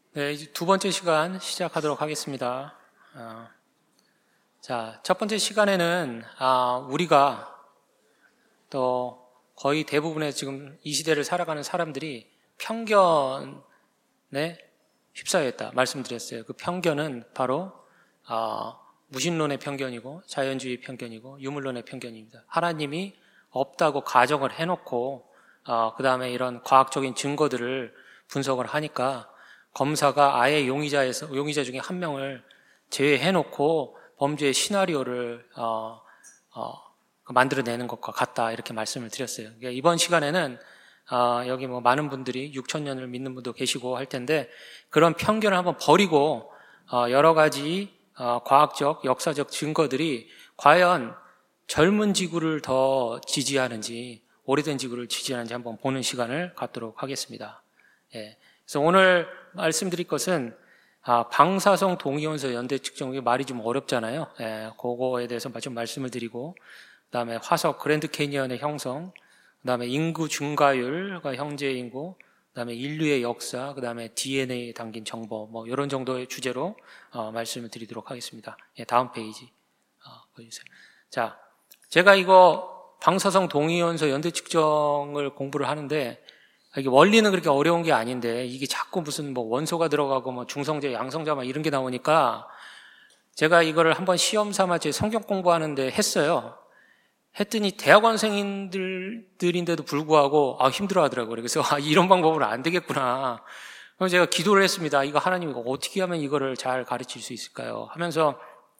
네, 이제 두 번째 시간 시작하도록 하겠습니다. 첫 번째 시간에는 우리가 또 거의 대부분의 지금 이 시대를 살아가는 사람들이 편견에 휩싸여 있다 말씀드렸어요. 그 편견은 바로 무신론의 편견이고 자연주의 편견이고 유물론의 편견입니다. 하나님이 없다고 가정을 해놓고 그 다음에 이런 과학적인 증거들을 분석을 하니까 검사가 아예 용의자 중에 한 명을 제외해놓고 범죄의 시나리오를 만들어내는 것과 같다 이렇게 말씀을 드렸어요. 그러니까 이번 시간에는 여기 많은 분들이 6,000년을 믿는 분도 계시고 할 텐데 그런 편견을 한번 버리고 여러 가지 과학적, 역사적 증거들이 과연 젊은 지구를 더 지지하는지 오래된 지구를 지지하는지 한번 보는 시간을 갖도록 하겠습니다. 예. 그래서 오늘 말씀드릴 것은 방사성 동위원소 연대 측정, 이게 말이 좀 어렵잖아요. 예, 그거에 대해서 좀 말씀을 드리고, 그 다음에 화석 그랜드 캐니언의 형성, 그 다음에 인구 증가율과 형제 인구, 그 다음에 인류의 역사, 그 다음에 DNA에 담긴 정보, 이런 정도의 주제로 말씀을 드리도록 하겠습니다. 예, 다음 페이지 보여주세요. 자, 제가 이거 방사성 동위원소 연대 측정을 공부를 하는데 이게 원리는 그렇게 어려운 게 아닌데 이게 자꾸 무슨 원소가 들어가고 중성자, 양성자 이런 게 나오니까 제가 이거를 한번 시험 삼아 제 성경 공부하는데 했어요. 했더니 대학원생들인데도 불구하고 힘들어 하더라고요. 그래서 이런 방법은 안 되겠구나. 그래서 제가 기도를 했습니다. 이거 하나님 이거 어떻게 하면 이거를 잘 가르칠 수 있을까요? 하면서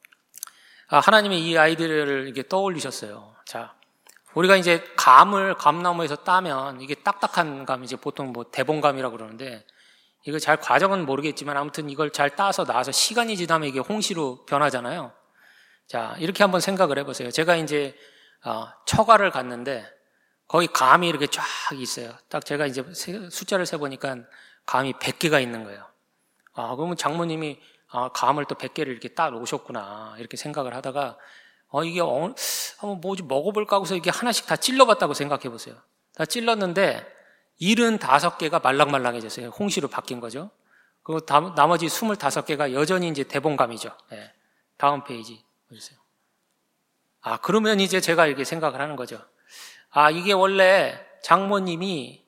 하나님이 이 아이디어를 이렇게 떠올리셨어요. 자, 우리가 이제 감나무에서 따면 이게 딱딱한 감, 이제 보통 대봉감이라고 그러는데 이거 잘 과정은 모르겠지만 아무튼 이걸 잘 따서 나와서 시간이 지나면 이게 홍시로 변하잖아요. 자, 이렇게 한번 생각을 해보세요. 제가 이제 처가를 갔는데 거기 감이 이렇게 쫙 있어요. 딱 제가 이제 숫자를 세보니까 감이 100개가 있는 거예요. 그러면 장모님이 감을 또 100개를 이렇게 따 놓으셨구나 이렇게 생각을 하다가 이게 한번 좀 먹어볼까 하고서 이게 하나씩 다 찔러봤다고 생각해 보세요. 다 찔렀는데 75개가 말랑말랑해졌어요. 홍시로 바뀐 거죠. 그리고 나머지 25개가 여전히 이제 대봉감이죠. 네. 다음 페이지 보세요. 그러면 이제 제가 이렇게 생각을 하는 거죠. 이게 원래 장모님이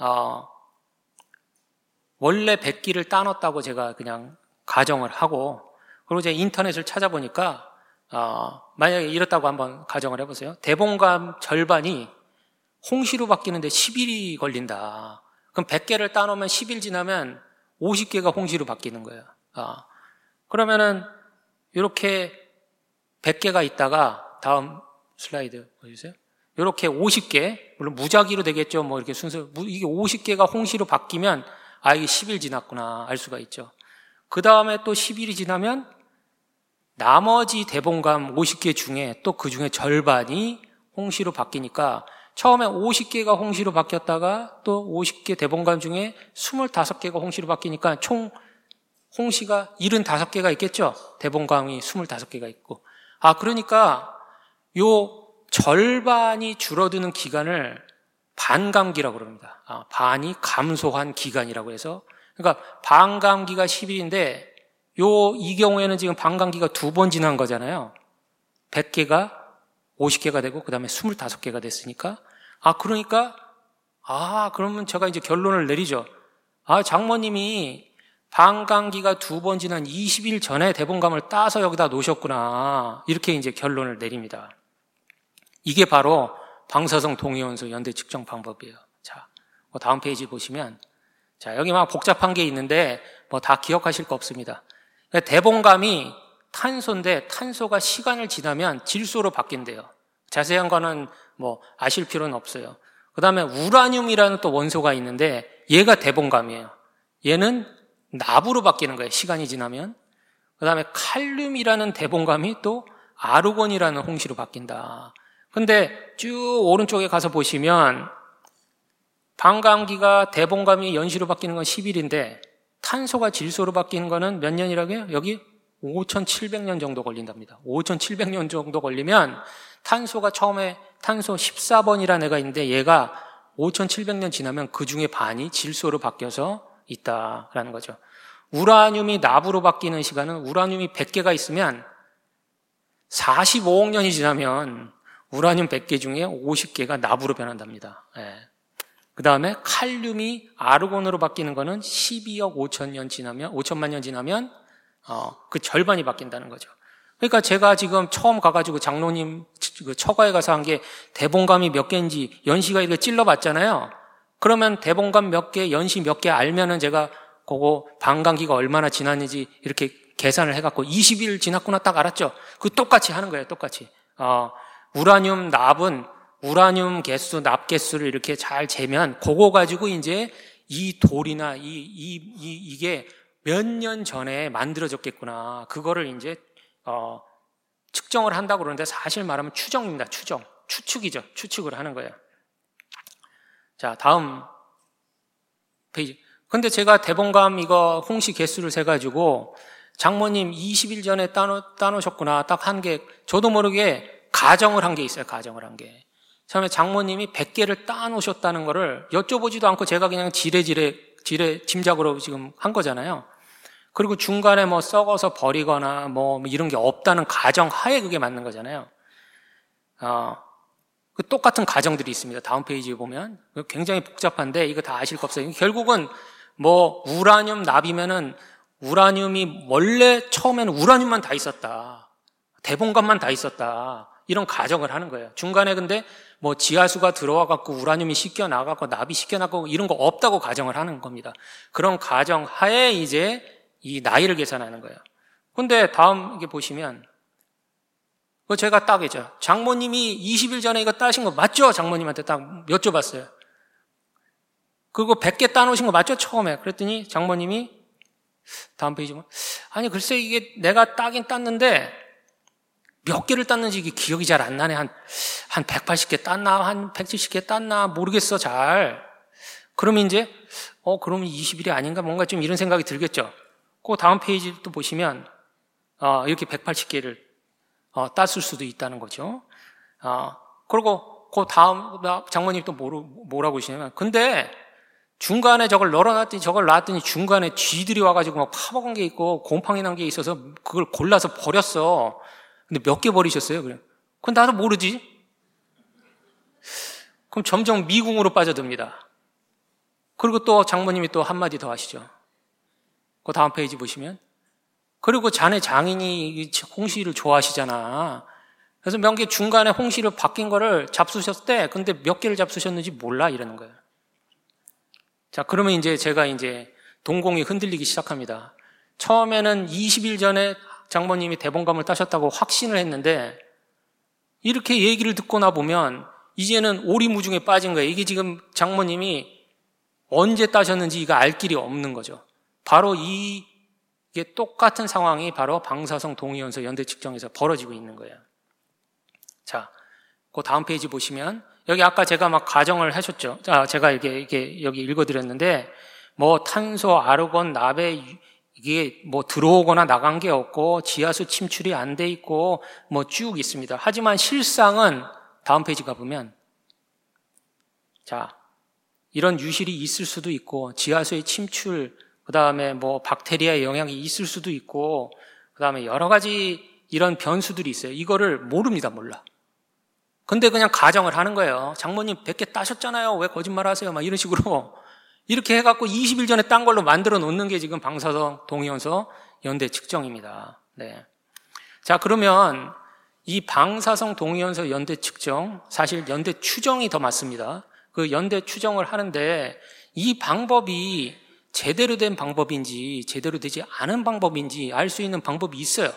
원래 100기를 따놨다고 제가 그냥 가정을 하고, 그리고 제가 인터넷을 찾아보니까 만약에 이렇다고 한번 가정을 해보세요. 대봉감 절반이 홍시로 바뀌는데 10일이 걸린다. 그럼 100개를 따놓으면 10일 지나면 50개가 홍시로 바뀌는 거예요. 그러면은 이렇게 100개가 있다가 다음 슬라이드 보여주세요. 이렇게 50개, 물론 무작위로 되겠죠. 이렇게 순서, 이게 50개가 홍시로 바뀌면 이게 10일 지났구나 알 수가 있죠. 그 다음에 또 10일이 지나면 나머지 대봉감 50개 중에 또 그 중에 절반이 홍시로 바뀌니까 처음에 50개가 홍시로 바뀌었다가 또 50개 대봉감 중에 25개가 홍시로 바뀌니까 총 홍시가 75개가 있겠죠? 대봉감이 25개가 있고. 그러니까 요 절반이 줄어드는 기간을 반감기라고 그럽니다. 반이 감소한 기간이라고 해서. 그러니까 반감기가 10일인데 이 경우에는 지금 반감기가 2번 지난 거잖아요. 100개가 50개가 되고 그 다음에 25개가 됐으니까 그러니까 그러면 제가 이제 결론을 내리죠. 장모님이 반감기가 2번 지난 20일 전에 대봉감을 따서 여기다 놓으셨구나 이렇게 이제 결론을 내립니다. 이게 바로 방사성 동위원소 연대 측정 방법이에요. 자, 다음 페이지 보시면 여기 복잡한 게 있는데 다 기억하실 거 없습니다. 대봉감이 탄소인데 탄소가 시간을 지나면 질소로 바뀐대요. 자세한 거는 아실 필요는 없어요. 그 다음에 우라늄이라는 또 원소가 있는데 얘가 대봉감이에요. 얘는 납으로 바뀌는 거예요. 시간이 지나면. 그 다음에 칼륨이라는 대봉감이 또 아르곤이라는 홍시로 바뀐다. 근데 쭉 오른쪽에 가서 보시면 반감기가 대봉감이 연시로 바뀌는 건 10일인데 탄소가 질소로 바뀌는 거는 몇 년이라고요? 여기 5,700년 정도 걸린답니다. 5,700년 정도 걸리면 탄소가 처음에 탄소 14번이라는 애가 있는데 얘가 5,700년 지나면 그 중에 반이 질소로 바뀌어서 있다라는 거죠. 우라늄이 납으로 바뀌는 시간은 우라늄이 100개가 있으면 45억 년이 지나면 우라늄 100개 중에 50개가 납으로 변한답니다. 예. 그 다음에 칼륨이 아르곤으로 바뀌는 거는 12억 5천만 년 지나면 그 절반이 바뀐다는 거죠. 그러니까 제가 지금 처음 가가지고 장로님 그 처가에 가서 한 게 대봉감이 몇 개인지 연시가 이렇게 찔러봤잖아요. 그러면 대봉감 몇 개, 연시 몇 개 알면은 제가 그거 반감기가 얼마나 지났는지 이렇게 계산을 해갖고 20일 지났구나 딱 알았죠. 그 똑같이 하는 거예요, 똑같이. 우라늄 납은 우라늄 개수, 납 개수를 이렇게 잘 재면 그거 가지고 이제 이 돌이나 이게 몇 년 전에 만들어졌겠구나. 그거를 이제 측정을 한다고 그러는데 사실 말하면 추정입니다. 추측이죠. 추측을 하는 거예요. 자, 다음 페이지. 근데 제가 대봉감 이거 홍시 개수를 세가지고 장모님 20일 전에 따놓으셨구나. 딱 한 게, 저도 모르게 가정을 한 게 있어요. 가정을 한 게. 처음에 장모님이 100개를 따놓으셨다는 거를 여쭤보지도 않고 제가 그냥 지레 짐작으로 지금 한 거잖아요. 그리고 중간에 뭐 썩어서 버리거나 뭐 이런 게 없다는 가정 하에 그게 맞는 거잖아요. 그 똑같은 가정들이 있습니다. 다음 페이지에 보면. 굉장히 복잡한데 이거 다 아실 거 없어요. 결국은 뭐 우라늄 납이면은 우라늄이 원래 처음에는 우라늄만 다 있었다. 대봉감만 다 있었다. 이런 가정을 하는 거예요. 중간에 근데 뭐 지하수가 들어와 갖고 우라늄이 씻겨 나가고 납이 씻겨 나가고 이런 거 없다고 가정을 하는 겁니다. 그런 가정 하에 이제 이 나이를 계산하는 거예요. 근데 다음 이게 보시면 제가 딱이죠. 장모님이 20일 전에 이거 따신 거 맞죠? 장모님한테 딱 여쭤봤어요. 그리고 100개 따놓으신 거 맞죠? 처음에. 그랬더니 장모님이 다음 페이지 보면 아니 글쎄 이게 내가 따긴 땄는데 몇 개를 땄는지 이게 기억이 잘 안 나네. 한 180개 땄나? 한 170개 땄나? 모르겠어 잘. 그러면 이제 그러면 20일이 아닌가? 뭔가 좀 이런 생각이 들겠죠. 그 다음 페이지 또 보시면 이렇게 180개를 땄을 수도 있다는 거죠. 그리고 그 다음 장모님 또 뭐라고 하시냐면 근데 중간에 저걸 놨더니 중간에 쥐들이 와가지고 막 파먹은 게 있고 곰팡이 난 게 있어서 그걸 골라서 버렸어. 근데 몇 개 버리셨어요? 그래. 그건 나도 모르지. 그럼 점점 미궁으로 빠져듭니다. 그리고 또 장모님이 또 한마디 더 하시죠. 그 다음 페이지 보시면 그리고 자네 장인이 홍시를 좋아하시잖아. 그래서 몇 개 중간에 홍시를 바뀐 거를 잡수셨대. 근데 몇 개를 잡수셨는지 몰라 이러는 거예요. 자, 그러면 이제 제가 이제 동공이 흔들리기 시작합니다. 처음에는 20일 전에 장모님이 대봉감을 따셨다고 확신을 했는데 이렇게 얘기를 듣고 나 보면 이제는 오리무중에 빠진 거예요. 이게 지금 장모님이 언제 따셨는지 이거 알 길이 없는 거죠. 바로 이게 똑같은 상황이 바로 방사성 동위원소 연대 측정에서 벌어지고 있는 거예요. 자, 그 다음 페이지 보시면 여기 아까 제가 막 가정을 하셨죠. 자, 제가 이게 여기 읽어드렸는데 뭐 탄소, 아르곤, 납에 이게 뭐 들어오거나 나간 게 없고 지하수 침출이 안 돼 있고 뭐 쭉 있습니다. 하지만 실상은 다음 페이지 가보면 자, 이런 유실이 있을 수도 있고 지하수의 침출 그 다음에 뭐 박테리아의 영향이 있을 수도 있고 그 다음에 여러 가지 이런 변수들이 있어요. 이거를 모릅니다. 몰라. 근데 그냥 가정을 하는 거예요. 장모님 100개 따셨잖아요. 왜 거짓말 하세요? 막 이런 식으로 이렇게 해갖고 20일 전에 딴 걸로 만들어 놓는 게 지금 방사성 동위원소 연대 측정입니다. 네. 자, 그러면 이 방사성 동위원소 연대 측정, 사실 연대 추정이 더 맞습니다. 그 연대 추정을 하는데 이 방법이 제대로 된 방법인지 제대로 되지 않은 방법인지 알 수 있는 방법이 있어요.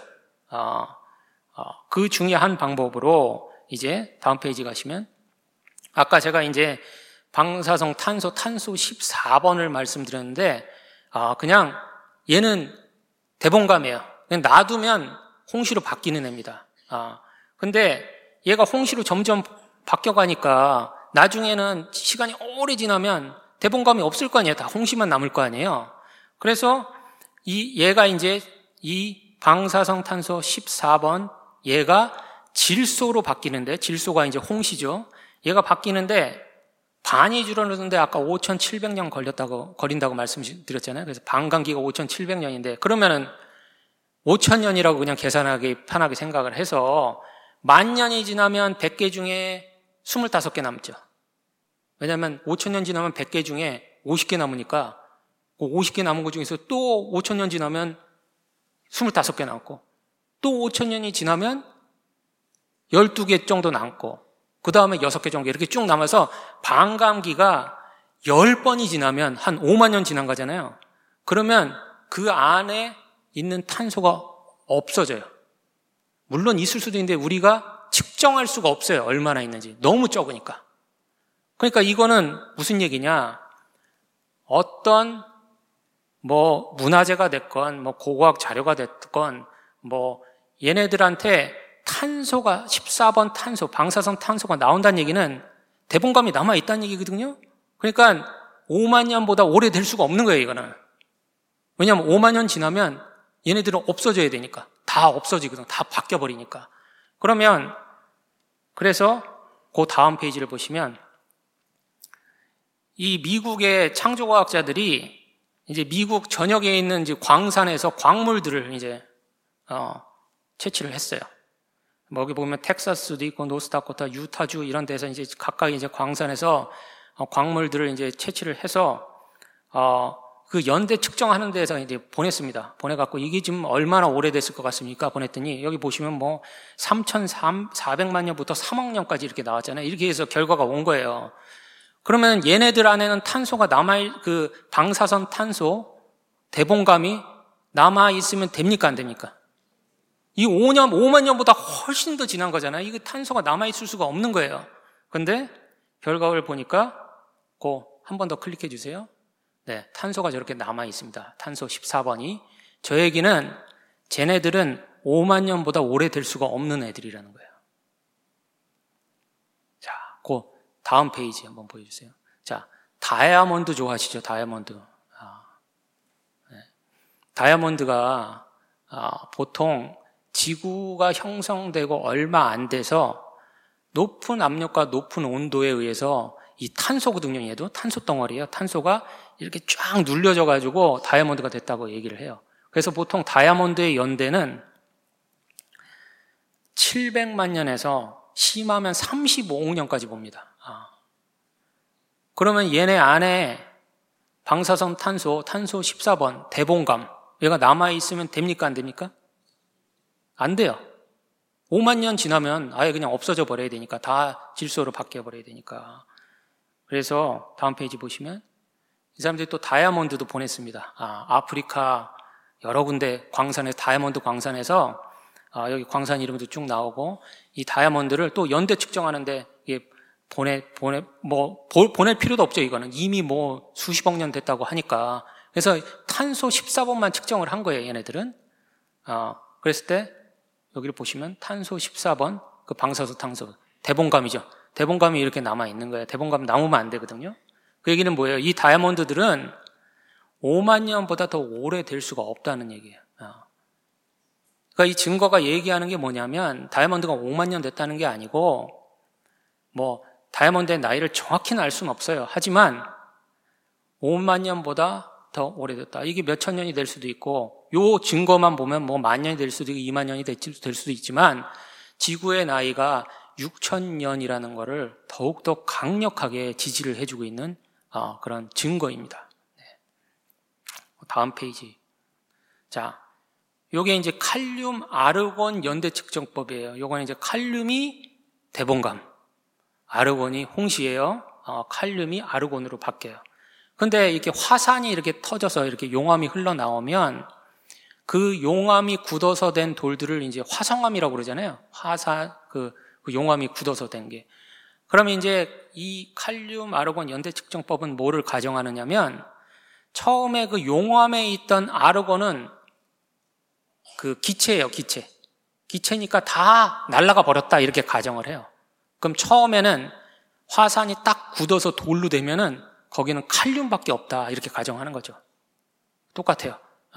그 중에 한 방법으로 이제 다음 페이지 가시면 아까 제가 이제 방사성 탄소 14번을 말씀드렸는데 그냥 얘는 대봉감이에요. 그냥 놔두면 홍시로 바뀌는 애입니다. 근데 얘가 홍시로 점점 바뀌어가니까 나중에는 시간이 오래 지나면 대봉감이 없을 거 아니에요. 다 홍시만 남을 거 아니에요. 그래서 얘가 이제 이 방사성 탄소 14번 얘가 질소로 바뀌는데 질소가 이제 홍시죠. 얘가 바뀌는데 반이 줄어드는데 아까 5,700년 걸린다고 말씀드렸잖아요. 그래서 반감기가 5,700년인데 그러면은 5,000년이라고 그냥 계산하기 편하게 생각을 해서 10,000년이 지나면 100개 중에 25개 남죠. 왜냐하면 5,000년 지나면 100개 중에 50개 남으니까 그 50개 남은 것 중에서 또 5,000년 지나면 25개 남고 또 5,000년이 지나면 12개 정도 남고 그 다음에 6개 정도 이렇게 쭉 남아서 반감기가 10번이 지나면 한 5만 년 지난 거잖아요. 그러면 그 안에 있는 탄소가 없어져요. 물론 있을 수도 있는데 우리가 측정할 수가 없어요. 얼마나 있는지. 너무 적으니까. 그러니까 이거는 무슨 얘기냐? 어떤 문화재가 됐건 고고학 자료가 됐건 얘네들한테 탄소가 14번 탄소, 방사성 탄소가 나온다는 얘기는 대봉감이 남아있다는 얘기거든요. 그러니까 5만 년보다 오래될 수가 없는 거예요, 이거는. 왜냐하면 5만 년 지나면 얘네들은 없어져야 되니까. 다 없어지거든. 다 바뀌어버리니까. 그래서 그 다음 페이지를 보시면 이 미국의 창조과학자들이 이제 미국 전역에 있는 이제 광산에서 광물들을 이제 채취를 했어요. 여기 보면 텍사스도 있고 노스다코타, 유타주 이런 데서 이제 각각 이제 광산에서 광물들을 이제 채취를 해서 그 연대 측정하는 데서 이제 보냈습니다. 보내갖고 이게 지금 얼마나 오래됐을 것 같습니까? 보냈더니 여기 보시면 3,400만 년부터 3억 년까지 이렇게 나왔잖아요. 이렇게 해서 결과가 온 거예요. 그러면 얘네들 안에는 탄소가 그 방사선 탄소, 대봉감이 남아있으면 됩니까? 안 됩니까? 이 5만 년보다 훨씬 더 지난 거잖아요. 이거 탄소가 남아있을 수가 없는 거예요. 근데 결과를 보니까 한 번 더 클릭해 주세요. 네, 탄소가 저렇게 남아있습니다. 탄소 14번이. 저 얘기는 쟤네들은 5만 년보다 오래될 수가 없는 애들이라는 거예요. 자, 다음 페이지 한번 보여주세요. 자, 다이아몬드 좋아하시죠? 다이아몬드. 다이아몬드가 보통 지구가 형성되고 얼마 안 돼서 높은 압력과 높은 온도에 의해서 이 탄소거든요. 얘도 탄소 덩어리예요. 탄소가 이렇게 쫙 눌려져 가지고 다이아몬드가 됐다고 얘기를 해요. 그래서 보통 다이아몬드의 연대는 700만 년에서 심하면 35억 년까지 봅니다. 그러면 얘네 안에 방사성 탄소 14번, 대봉감 얘가 남아있으면 됩니까? 안 됩니까? 안 돼요. 5만 년 지나면 아예 그냥 없어져 버려야 되니까, 다 질소로 바뀌어 버려야 되니까. 그래서 다음 페이지 보시면 이 사람들이 또 다이아몬드도 보냈습니다. 아프리카 여러 군데 광산에서, 다이아몬드 광산에서 여기 광산 이름도 쭉 나오고, 이 다이아몬드를 또 연대 측정하는데 이게 보낼 필요도 없죠. 이거는 이미 수십억 년 됐다고 하니까. 그래서 탄소 14번만 측정을 한 거예요, 얘네들은. 그랬을 때 여기를 보시면 탄소 14번, 그 방사선 탄소, 대봉감이죠. 대봉감이 이렇게 남아 있는 거예요. 대봉감 남으면 안 되거든요. 그 얘기는 뭐예요? 이 다이아몬드들은 5만 년보다 더 오래될 수가 없다는 얘기예요. 그러니까 이 증거가 얘기하는 게 뭐냐면, 다이아몬드가 5만 년 됐다는 게 아니고, 다이아몬드의 나이를 정확히는 알 수는 없어요. 하지만 5만 년보다 더 오래됐다. 이게 몇천 년이 될 수도 있고, 요 증거만 보면 10,000년이 될 수도 있고 2만 년이 될 수도 있지만, 지구의 나이가 6,000년이라는 거를 더욱더 강력하게 지지를 해주고 있는 그런 증거입니다. 네. 다음 페이지. 자, 요게 이제 칼륨 아르곤 연대 측정법이에요. 요거는 이제 칼륨이 대봉감, 아르곤이 홍시예요. 칼륨이 아르곤으로 바뀌어요. 근데 이렇게 화산이 이렇게 터져서 이렇게 용암이 흘러나오면 그 용암이 굳어서 된 돌들을 이제 화성암이라고 그러잖아요. 그 용암이 굳어서 된 게. 그러면 이제 이 칼륨 아르곤 연대 측정법은 뭐를 가정하느냐면, 처음에 그 용암에 있던 아르곤은 그 기체예요, 기체. 기체니까 다 날아가 버렸다, 이렇게 가정을 해요. 그럼 처음에는 화산이 딱 굳어서 돌로 되면은 거기는 칼륨밖에 없다, 이렇게 가정하는 거죠. 똑같아요.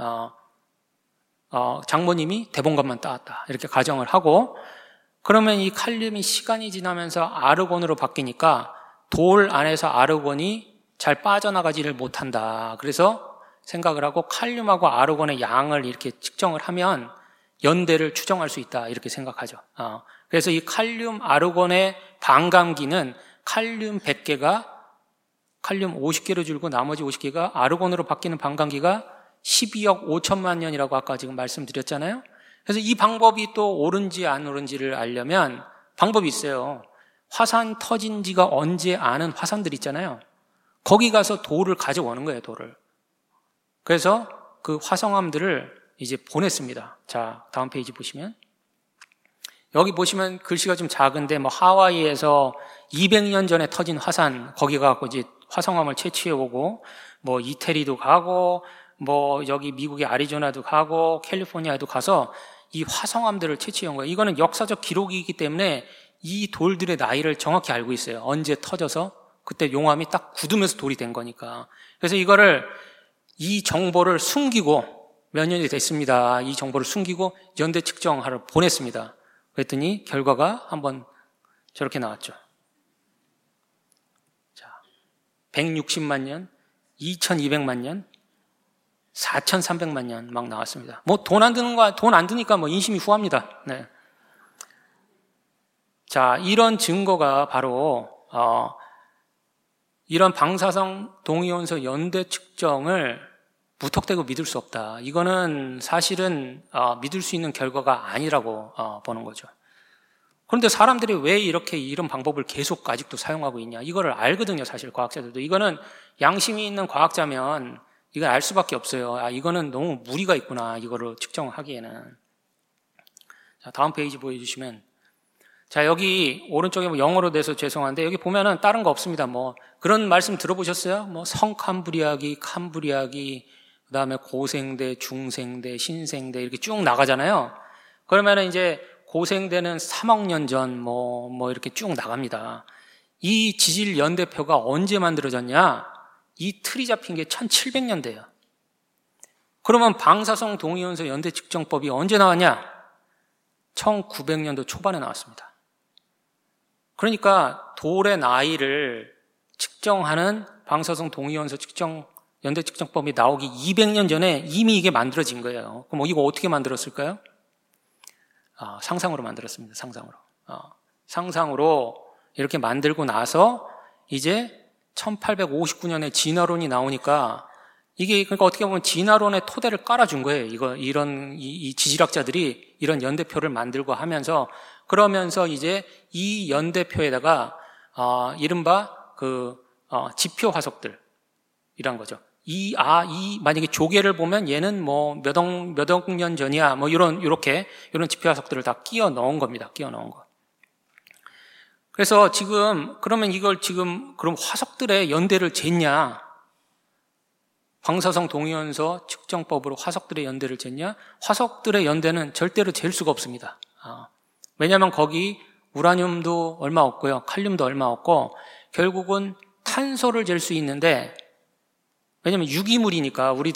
장모님이 대봉감만 따왔다, 이렇게 가정을 하고, 그러면 이 칼륨이 시간이 지나면서 아르곤으로 바뀌니까 돌 안에서 아르곤이 잘 빠져나가지를 못한다. 그래서 생각을 하고 칼륨하고 아르곤의 양을 이렇게 측정을 하면 연대를 추정할 수 있다. 이렇게 생각하죠. 그래서 이 칼륨 아르곤의 반감기는 칼륨 100개가 칼륨 50개로 줄고 나머지 50개가 아르곤으로 바뀌는 반감기가 12억 5천만 년이라고 아까 지금 말씀드렸잖아요. 그래서 이 방법이 또 옳은지 안 옳은지를 알려면 방법이 있어요. 화산 터진 지가 언제 아는 화산들 있잖아요. 거기 가서 돌을 가져오는 거예요, 돌을. 그래서 그 화성암들을 이제 보냈습니다. 자, 다음 페이지 보시면. 여기 보시면 글씨가 좀 작은데, 하와이에서 200년 전에 터진 화산, 거기 가고 이제 화성암을 채취해 오고, 이태리도 가고, 여기 미국의 아리조나도 가고, 캘리포니아도 가서 이 화성암들을 채취해 온 거예요. 이거는 역사적 기록이기 때문에 이 돌들의 나이를 정확히 알고 있어요. 언제 터져서 그때 용암이 딱 굳으면서 돌이 된 거니까. 그래서 이 정보를 숨기고 몇 년이 됐습니다. 이 정보를 숨기고 연대 측정하러 보냈습니다. 그랬더니 결과가 한번 저렇게 나왔죠. 자, 160만 년, 2200만 년, 4300만 년 막 나왔습니다. 돈 안 드니까 인심이 후합니다. 네. 자, 이런 증거가 바로, 이런 방사성 동위원소 연대 측정을 무턱대고 믿을 수 없다. 이거는 사실은, 믿을 수 있는 결과가 아니라고, 보는 거죠. 그런데 사람들이 왜 이런 방법을 계속 아직도 사용하고 있냐. 이거를 알거든요, 사실 과학자들도. 이거는 양심이 있는 과학자면 이걸 알 수밖에 없어요. 이거는 너무 무리가 있구나. 이거를 측정하기에는. 자, 다음 페이지 보여주시면. 자, 여기 오른쪽에 영어로 돼서 죄송한데 여기 보면은 다른 거 없습니다. 그런 말씀 들어보셨어요? 성캄브리아기, 캄브리아기, 그 다음에 고생대, 중생대, 신생대 이렇게 쭉 나가잖아요. 그러면은 이제 고생대는 3억 년 전, 이렇게 쭉 나갑니다. 이 지질 연대표가 언제 만들어졌냐? 이 틀이 잡힌 게 1700년대예요. 그러면 방사성 동위원소 연대 측정법이 언제 나왔냐? 1900년도 초반에 나왔습니다. 그러니까 돌의 나이를 측정하는 방사성 동위원소 연대 측정법이 나오기 200년 전에 이미 이게 만들어진 거예요. 그럼 이거 어떻게 만들었을까요? 상상으로 만들었습니다. 상상으로 이렇게 만들고 나서 이제 1859년에 진화론이 나오니까 그러니까 어떻게 보면 진화론의 토대를 깔아준 거예요. 이 지질학자들이 이런 연대표를 만들고 하면서 그러면서 이제 이 연대표에다가 이른바 지표 화석들 이란 거죠. 만약에 조개를 보면 얘는 몇 억 년 전이야. 이런 지표 화석들을 다 끼워 넣은 겁니다. 끼워 넣은 거. 그래서 그러면 이걸 그럼 화석들의 연대를 쟀냐? 방사성 동위원소 측정법으로 화석들의 연대를 쟀냐? 화석들의 연대는 절대로 잴 수가 없습니다. 왜냐하면 거기 우라늄도 얼마 없고요. 칼륨도 얼마 없고 결국은 탄소를 잴 수 있는데 왜냐하면 유기물이니까 우리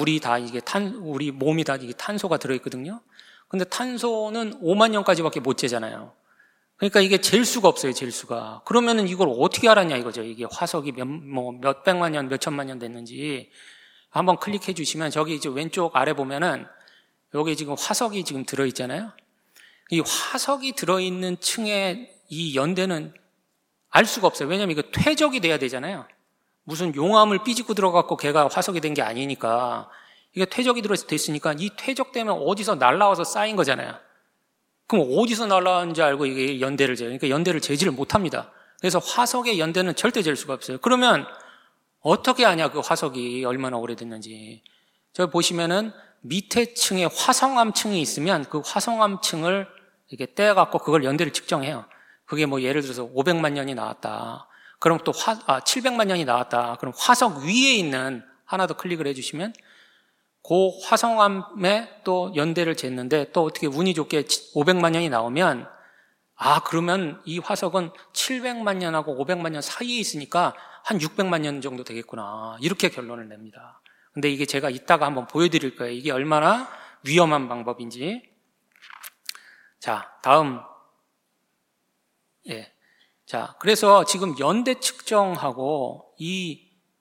몸이 다 이게 탄소가 들어있거든요. 근데 탄소는 5만 년까지밖에 못 재잖아요. 그러니까 이게 잴 수가 없어요, 잴 수가. 그러면은 이걸 어떻게 알았냐 이거죠. 이게 화석이 몇 백만 년, 몇 천만 년 됐는지. 한번 클릭해 주시면 저기 이제 왼쪽 아래 보면은 여기 지금 화석이 지금 들어있잖아요. 이 화석이 들어있는 층의 이 연대는 알 수가 없어요. 왜냐면 이거 퇴적이 돼야 되잖아요. 무슨 용암을 삐집고 들어갔고 걔가 화석이 된 게 아니니까 이게 퇴적이 됐으니까 이 퇴적되면 어디서 날라와서 쌓인 거잖아요. 그럼 어디서 날라왔는지 알고 이게 연대를 재요. 그러니까 연대를 재지를 못합니다. 그래서 화석의 연대는 절대 잴 수가 없어요. 그러면 어떻게 아냐 그 화석이 얼마나 오래됐는지. 저기 보시면은 밑에 층에 화성암층이 있으면 그 화성암층을 이렇게 떼어갖고 그걸 연대를 측정해요. 그게 예를 들어서 500만 년이 나왔다. 그럼 또 700만 년이 나왔다. 그럼 화석 위에 있는 하나 더 클릭을 해주시면 그 화성암에 또 연대를 쟀는데 또 어떻게 운이 좋게 500만 년이 나오면 그러면 이 화석은 700만 년하고 500만 년 사이에 있으니까 한 600만 년 정도 되겠구나. 이렇게 결론을 냅니다. 근데 이게 제가 이따가 한번 보여드릴 거예요. 이게 얼마나 위험한 방법인지. 자, 다음. 자, 그래서 지금 연대 측정하고 이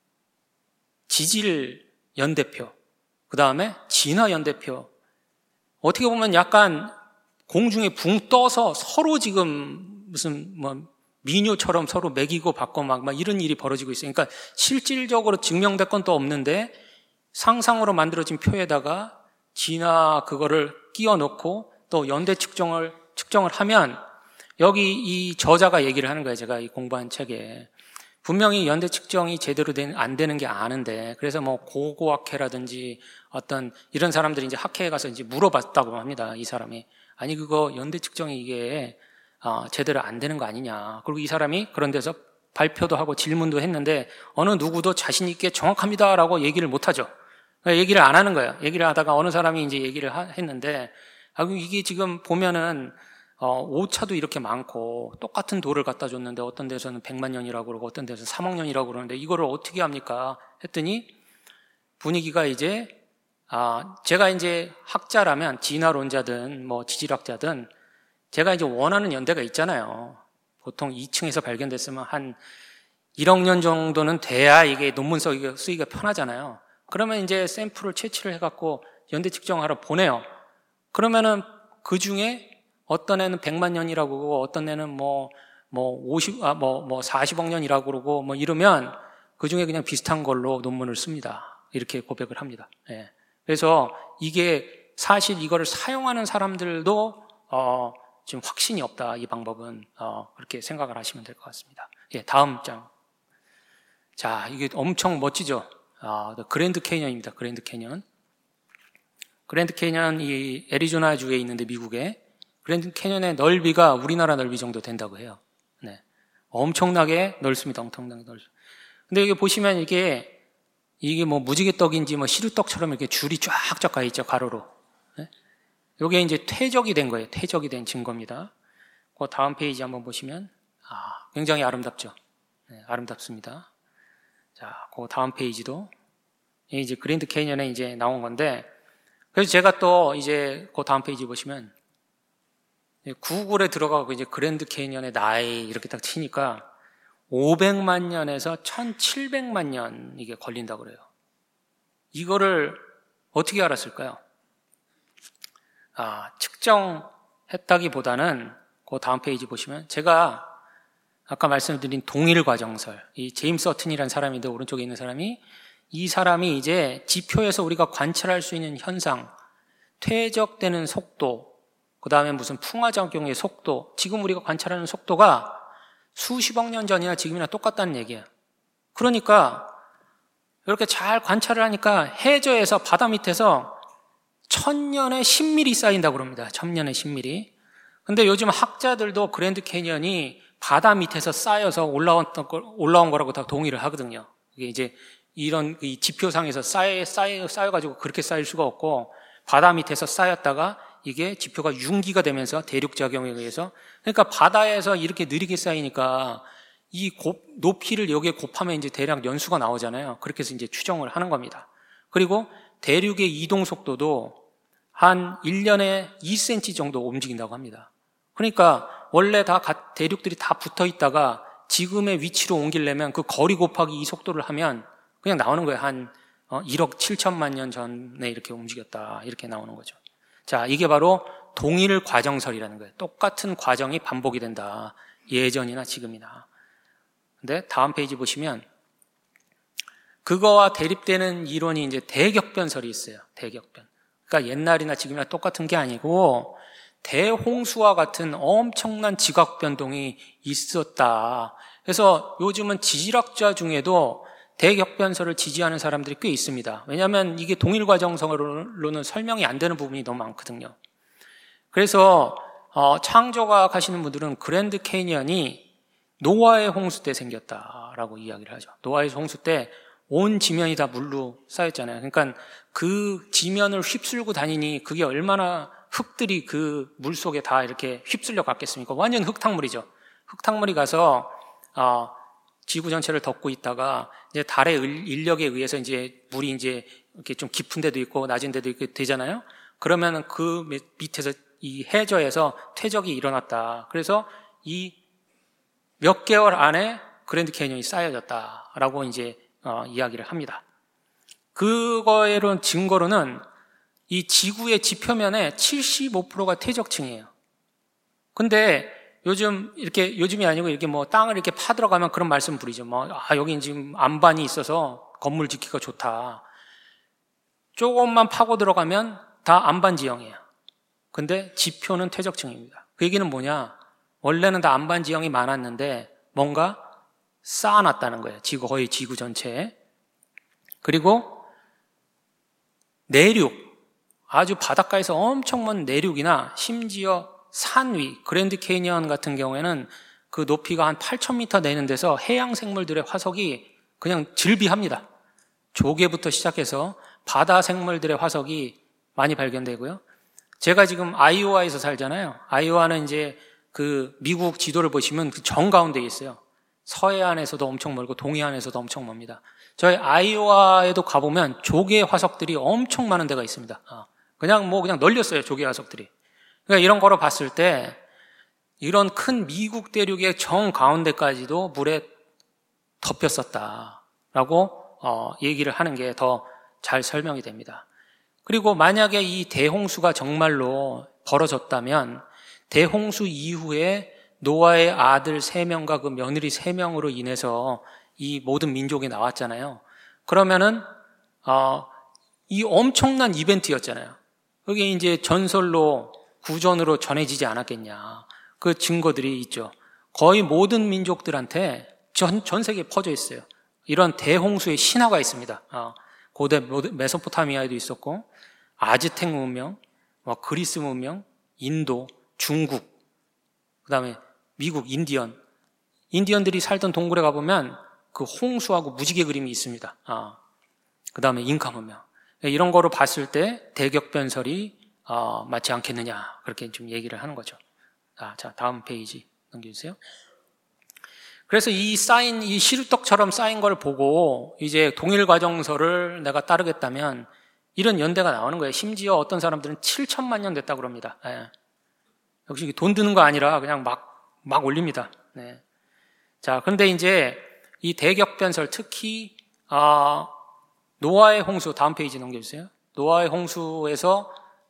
지질 연대표, 그 다음에 진화 연대표, 어떻게 보면 약간 공중에 붕 떠서 서로 지금 무슨 미녀처럼 서로 매기고 받고 막 이런 일이 벌어지고 있어요. 그러니까 실질적으로 증명될 건 또 없는데 상상으로 만들어진 표에다가 진화 그거를 끼워 넣고 또 연대 측정을 하면 여기 이 저자가 얘기를 하는 거예요. 제가 이 공부한 책에. 분명히 연대 측정이 제대로 안 되는 게 아는데, 그래서 고고학회라든지 어떤 이런 사람들이 이제 학회에 가서 이제 물어봤다고 합니다. 이 사람이. 아니, 그거 연대 측정이 이게 제대로 안 되는 거 아니냐. 그리고 이 사람이 그런 데서 발표도 하고 질문도 했는데 어느 누구도 자신 있게 정확합니다라고 얘기를 못 하죠. 얘기를 안 하는 거예요. 얘기를 하다가 어느 사람이 이제 얘기를 했는데, 이게 지금 보면은 오차도 이렇게 많고 똑같은 돌을 갖다 줬는데 어떤 데서는 100만 년이라고 그러고 어떤 데서는 3억 년이라고 그러는데 이거를 어떻게 합니까? 했더니 분위기가 이제 제가 이제 학자라면 진화론자든 지질학자든 제가 이제 원하는 연대가 있잖아요. 보통 2층에서 발견됐으면 한 1억 년 정도는 돼야 이게 논문 쓰기가 편하잖아요. 그러면 이제 샘플을 채취를 해갖고 연대 측정하러 보내요. 그러면은 그 중에 어떤 애는 100만 년이라고 그러고 어떤 애는 40억 년이라고 그러고 이러면 그 중에 그냥 비슷한 걸로 논문을 씁니다. 이렇게 고백을 합니다. 예. 그래서 이게 사실 이거를 사용하는 사람들도 지금 확신이 없다. 이 방법은 그렇게 생각을 하시면 될 것 같습니다. 예, 다음 장. 자, 이게 엄청 멋지죠. 그랜드 캐니언입니다. 그랜드 캐니언. 그랜드 캐니언 이 애리조나주에 있는데 미국에 그랜드 캐니언의 넓이가 우리나라 넓이 정도 된다고 해요. 네. 엄청나게 넓습니다. 엄청나게 넓습니다. 근데 여기 보시면 이게 무지개떡인지 시루떡처럼 이렇게 줄이 쫙쫙 가 있죠. 가로로. 네. 이게 이제 퇴적이 된 거예요. 퇴적이 된 증거입니다. 그 다음 페이지 한번 보시면 굉장히 아름답죠. 네, 아름답습니다. 자, 그 다음 페이지도 이제 그랜드 캐니언에 이제 나온 건데, 그래서 제가 또 이제 그 다음 페이지 보시면 구글에 들어가고 이제 그랜드 캐니언의 나이 이렇게 딱 치니까 500만 년에서 1700만 년 이게 걸린다고 그래요. 이거를 어떻게 알았을까요? 측정했다기보다는 그 다음 페이지 보시면 제가 아까 말씀드린 동일 과정설, 이 제임스 어튼이라는 사람인데 오른쪽에 있는 사람이, 이 사람이 이제 지표에서 우리가 관찰할 수 있는 현상, 퇴적되는 속도, 그 다음에 무슨 풍화작용의 속도, 지금 우리가 관찰하는 속도가 수십억 년 전이나 지금이나 똑같다는 얘기예요. 그러니까 이렇게 잘 관찰을 하니까 해저에서 바다 밑에서 1000년에 10mm 쌓인다고 그럽니다. 1000년에 10mm. 근데 요즘 학자들도 그랜드 캐니언이 바다 밑에서 쌓여서 올라온 거라고 다 동의를 하거든요. 이게 이제 이런 이 지표상에서 쌓여가지고 그렇게 쌓일 수가 없고, 바다 밑에서 쌓였다가 이게 지표가 융기가 되면서 대륙작용에 의해서, 그러니까 바다에서 이렇게 느리게 쌓이니까 이 높이를 여기에 곱하면 이제 대략 연수가 나오잖아요. 그렇게 해서 이제 추정을 하는 겁니다. 그리고 대륙의 이동 속도도 한 1년에 2cm 정도 움직인다고 합니다. 그러니까 원래 대륙들이 다 붙어 있다가 지금의 위치로 옮기려면 그 거리 곱하기 이 속도를 하면 그냥 나오는 거예요. 한 1억 7천만 년 전에 이렇게 움직였다. 이렇게 나오는 거죠. 자, 이게 바로 동일 과정설이라는 거예요. 똑같은 과정이 반복이 된다. 예전이나 지금이나. 근데 다음 페이지 보시면 그거와 대립되는 이론이 이제 대격변설이 있어요. 대격변. 그러니까 옛날이나 지금이나 똑같은 게 아니고 대홍수와 같은 엄청난 지각 변동이 있었다. 그래서 요즘은 지질학자 중에도 대격변설을 지지하는 사람들이 꽤 있습니다. 왜냐하면 이게 동일 과정설로는 설명이 안 되는 부분이 너무 많거든요. 그래서 창조과학 하시는 분들은 그랜드 캐니언이 노아의 홍수 때 생겼다라고 이야기를 하죠. 노아의 홍수 때 온 지면이 다 물로 쌓였잖아요. 그러니까 그 지면을 휩쓸고 다니니 그게 얼마나 흙들이 그 물 속에 다 이렇게 휩쓸려 갔겠습니까? 완전 흙탕물이죠. 흙탕물이 가서 지구 전체를 덮고 있다가 이제 달의 인력에 의해서 이제 물이 이제 이렇게 좀 깊은 데도 있고 낮은 데도 있고 되잖아요. 그러면은 그 밑에서 이 해저에서 퇴적이 일어났다. 그래서 이 몇 개월 안에 그랜드 캐니언이 쌓여졌다라고 이제 이야기를 합니다. 그거에론 증거로는 이 지구의 지표면에 75%가 퇴적층이에요. 근데 요즘이 아니고 이렇게 뭐 땅을 이렇게 파들어가면 그런 말씀 부리죠. 여긴 지금 안반이 있어서 건물 짓기가 좋다. 조금만 파고 들어가면 다 안반 지형이에요. 근데 지표는 퇴적층입니다. 그 얘기는 뭐냐? 원래는 다 안반 지형이 많았는데 뭔가 쌓아놨다는 거예요. 거의 지구 전체에. 그리고 내륙, 아주 바닷가에서 엄청 먼 내륙이나 심지어 산 위, 그랜드 캐니언 같은 경우에는 그 높이가 한 8,000m 되는 데서 해양 생물들의 화석이 그냥 즐비합니다. 조개부터 시작해서 바다 생물들의 화석이 많이 발견되고요. 제가 지금 아이오와에서 살잖아요. 아이오와는 이제 그 미국 지도를 보시면 그 정가운데에 있어요. 서해안에서도 엄청 멀고 동해안에서도 엄청 멉니다. 저희 아이오와에도 가보면 조개 화석들이 엄청 많은 데가 있습니다. 그냥 널렸어요, 조개 화석들이. 그러니까 이런 거로 봤을 때 이런 큰 미국 대륙의 정 가운데까지도 물에 덮였었다라고 얘기를 하는 게 더 잘 설명이 됩니다. 그리고 만약에 이 대홍수가 정말로 벌어졌다면 대홍수 이후에 노아의 아들 3명과 그 며느리 3명으로 인해서 이 모든 민족이 나왔잖아요. 그러면은 이 엄청난 이벤트였잖아요. 그게 이제 전설로 구전으로 전해지지 않았겠냐. 그 증거들이 있죠. 거의 모든 민족들한테 전 세계에 퍼져 있어요. 이런 대홍수의 신화가 있습니다. 고대 메소포타미아에도 있었고, 아즈텍 문명, 그리스 문명, 인도, 중국, 그 다음에 미국, 인디언들이 살던 동굴에 가보면 그 홍수하고 무지개 그림이 있습니다. 그 다음에 잉카 문명. 이런 거로 봤을 때 대격변설이 맞지 않겠느냐. 그렇게 좀 얘기를 하는 거죠. 자, 다음 페이지 넘겨주세요. 그래서 이 시루떡처럼 쌓인 걸 보고 이제 동일과정설을 내가 따르겠다면 이런 연대가 나오는 거예요. 심지어 어떤 사람들은 7천만 년 됐다고 그럽니다. 예. 역시 돈 드는 거 아니라 그냥 막 올립니다. 네. 자, 그런데 이제 이 대격변설, 특히 노아의 홍수, 다음 페이지 넘겨주세요. 노아의 홍수에서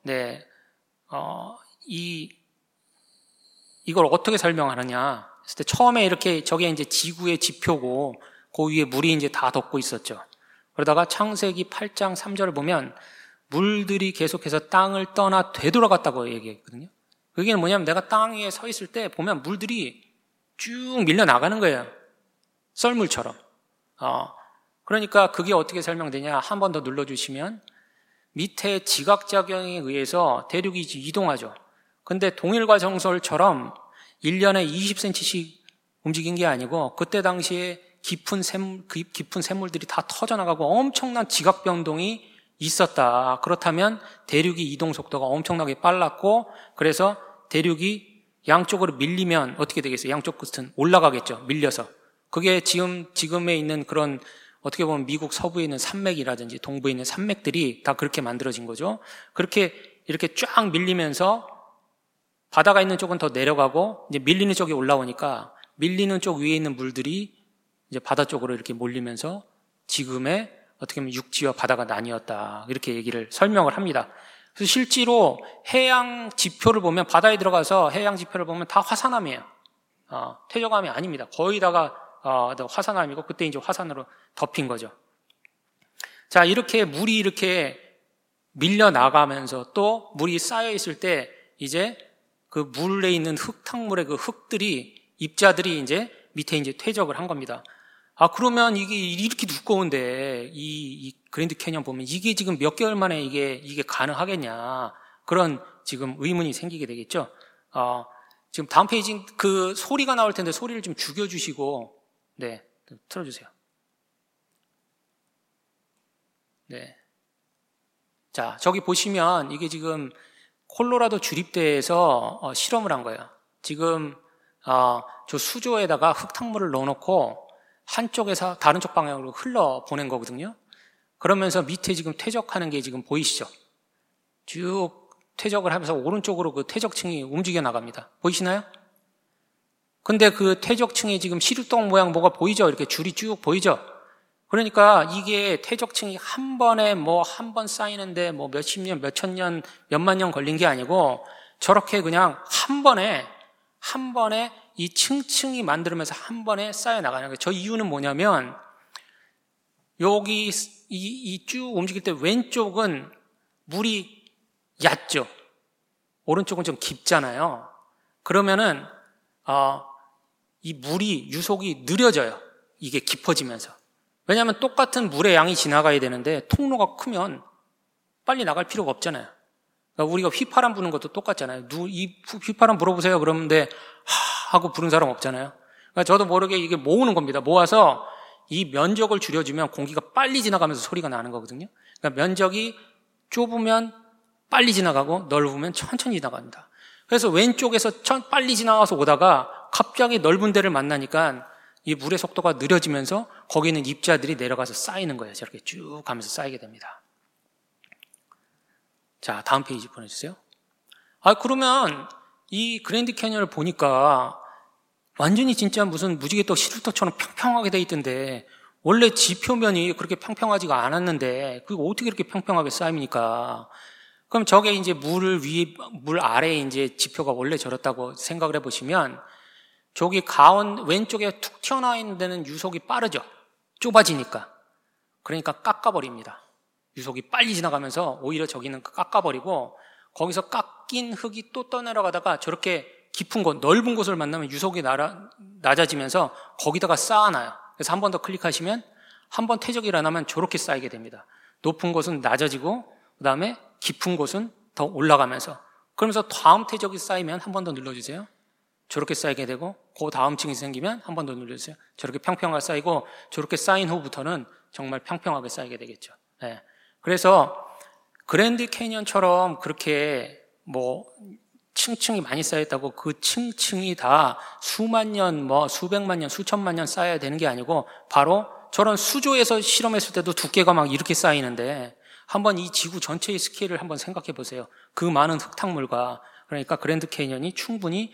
이걸 어떻게 설명하느냐 했을 때 처음에 이렇게 저게 이제 지구의 지표고 그 위에 물이 이제 다 덮고 있었죠. 그러다가 창세기 8장 3절을 보면 물들이 계속해서 땅을 떠나 되돌아갔다고 얘기했거든요. 그게 뭐냐면 내가 땅 위에 서 있을 때 보면 물들이 쭉 밀려 나가는 거예요. 썰물처럼. 그러니까 그게 어떻게 설명되냐 한 번 더 눌러주시면 밑에 지각작용에 의해서 대륙이 이동하죠. 근데 동일과정설처럼 1년에 20cm씩 움직인 게 아니고 그때 당시에 깊은 샘물들이 다 터져나가고 엄청난 지각 변동이 있었다. 그렇다면 대륙이 이동 속도가 엄청나게 빨랐고 그래서 대륙이 양쪽으로 밀리면 어떻게 되겠어요? 양쪽 끝은 올라가겠죠. 밀려서. 그게 지금에 있는 그런 어떻게 보면 미국 서부에 있는 산맥이라든지 동부에 있는 산맥들이 다 그렇게 만들어진 거죠. 그렇게 이렇게 쫙 밀리면서 바다가 있는 쪽은 더 내려가고 이제 밀리는 쪽이 올라오니까 밀리는 쪽 위에 있는 물들이 이제 바다 쪽으로 이렇게 몰리면서 지금의 어떻게 보면 육지와 바다가 나뉘었다. 이렇게 얘기를 설명을 합니다. 그래서 실제로 해양 지표를 보면 바다에 들어가서 해양 지표를 보면 다 화산암이에요. 퇴적암이 아닙니다. 거의 다가 화산암이고 그때 이제 화산으로 덮인 거죠. 자, 이렇게 물이 이렇게 밀려 나가면서 또 물이 쌓여 있을 때 이제 그 물에 있는 흙탕물의 그 흙들이 입자들이 이제 밑에 이제 퇴적을 한 겁니다. 그러면 이게 이렇게 두꺼운데 이 그랜드 캐니언 보면 이게 지금 몇 개월 만에 이게 가능하겠냐. 그런 지금 의문이 생기게 되겠죠. 지금 다음 페이지 그 소리가 나올 텐데 소리를 좀 죽여주시고, 네, 틀어주세요. 네. 자, 저기 보시면 이게 지금 콜로라도 주립대에서 실험을 한 거예요. 지금 저 수조에다가 흙탕물을 넣어놓고 한쪽에서 다른 쪽 방향으로 흘러 보낸 거거든요. 그러면서 밑에 지금 퇴적하는 게 지금 보이시죠? 쭉 퇴적을 하면서 오른쪽으로 그 퇴적층이 움직여 나갑니다. 보이시나요? 근데 그 퇴적층이 지금 시루떡 모양 뭐가 보이죠? 이렇게 줄이 쭉 보이죠? 그러니까 이게 퇴적층이 한 번에 한 번 쌓이는데 몇십 년, 몇천 년, 몇만 년 걸린 게 아니고 저렇게 그냥 한 번에 이 층층이 만들면서 한 번에 쌓여 나가는 거예요. 저 이유는 뭐냐면 여기 이 쭉 움직일 때 왼쪽은 물이 얕죠. 오른쪽은 좀 깊잖아요. 그러면은 이 물이 유속이 느려져요. 이게 깊어지면서. 왜냐하면 똑같은 물의 양이 지나가야 되는데 통로가 크면 빨리 나갈 필요가 없잖아요. 그러니까 우리가 휘파람 부는 것도 똑같잖아요. 이 휘파람 불어보세요. 그러는데 하고 부른 사람 없잖아요. 그러니까 저도 모르게 이게 모으는 겁니다. 모아서 이 면적을 줄여주면 공기가 빨리 지나가면서 소리가 나는 거거든요. 그러니까 면적이 좁으면 빨리 지나가고 넓으면 천천히 지나갑니다. 그래서 왼쪽에서 빨리 지나가서 오다가 갑자기 넓은 데를 만나니까 이 물의 속도가 느려지면서 거기 있는 입자들이 내려가서 쌓이는 거예요. 저렇게 쭉 가면서 쌓이게 됩니다. 자, 다음 페이지 보내주세요. 그러면 이 그랜드 캐니언을 보니까 완전히 진짜 무슨 무지개떡 시루떡처럼 평평하게 돼 있던데 원래 지표면이 그렇게 평평하지가 않았는데 그게 어떻게 이렇게 평평하게 쌓입니까? 그럼 저게 이제 물 아래에 이제 지표가 원래 저렇다고 생각을 해보시면 저기 왼쪽에 툭 튀어나와 있는 데는 유속이 빠르죠. 좁아지니까. 그러니까 깎아버립니다. 유속이 빨리 지나가면서 오히려 저기는 깎아버리고 거기서 깎인 흙이 또 떠내려가다가 저렇게 깊은 곳, 넓은 곳을 만나면 유속이 낮아지면서 거기다가 쌓아놔요. 그래서 한 번 더 클릭하시면 한 번 퇴적이 일어나면 저렇게 쌓이게 됩니다. 높은 곳은 낮아지고 그 다음에 깊은 곳은 더 올라가면서 그러면서 다음 퇴적이 쌓이면 한 번 더 눌러주세요. 저렇게 쌓이게 되고 그 다음 층이 생기면 한 번 더 눌러주세요. 저렇게 평평하게 쌓이고 저렇게 쌓인 후부터는 정말 평평하게 쌓이게 되겠죠. 네. 그래서 그랜드 캐니언처럼 그렇게 층층이 많이 쌓였다고 그 층층이 다 수만 년, 수백만 년, 수천만 년 쌓여야 되는 게 아니고 바로 저런 수조에서 실험했을 때도 두께가 막 이렇게 쌓이는데 한번 이 지구 전체의 스케일을 한번 생각해 보세요. 그 많은 흙탕물과 그러니까 그랜드 캐니언이 충분히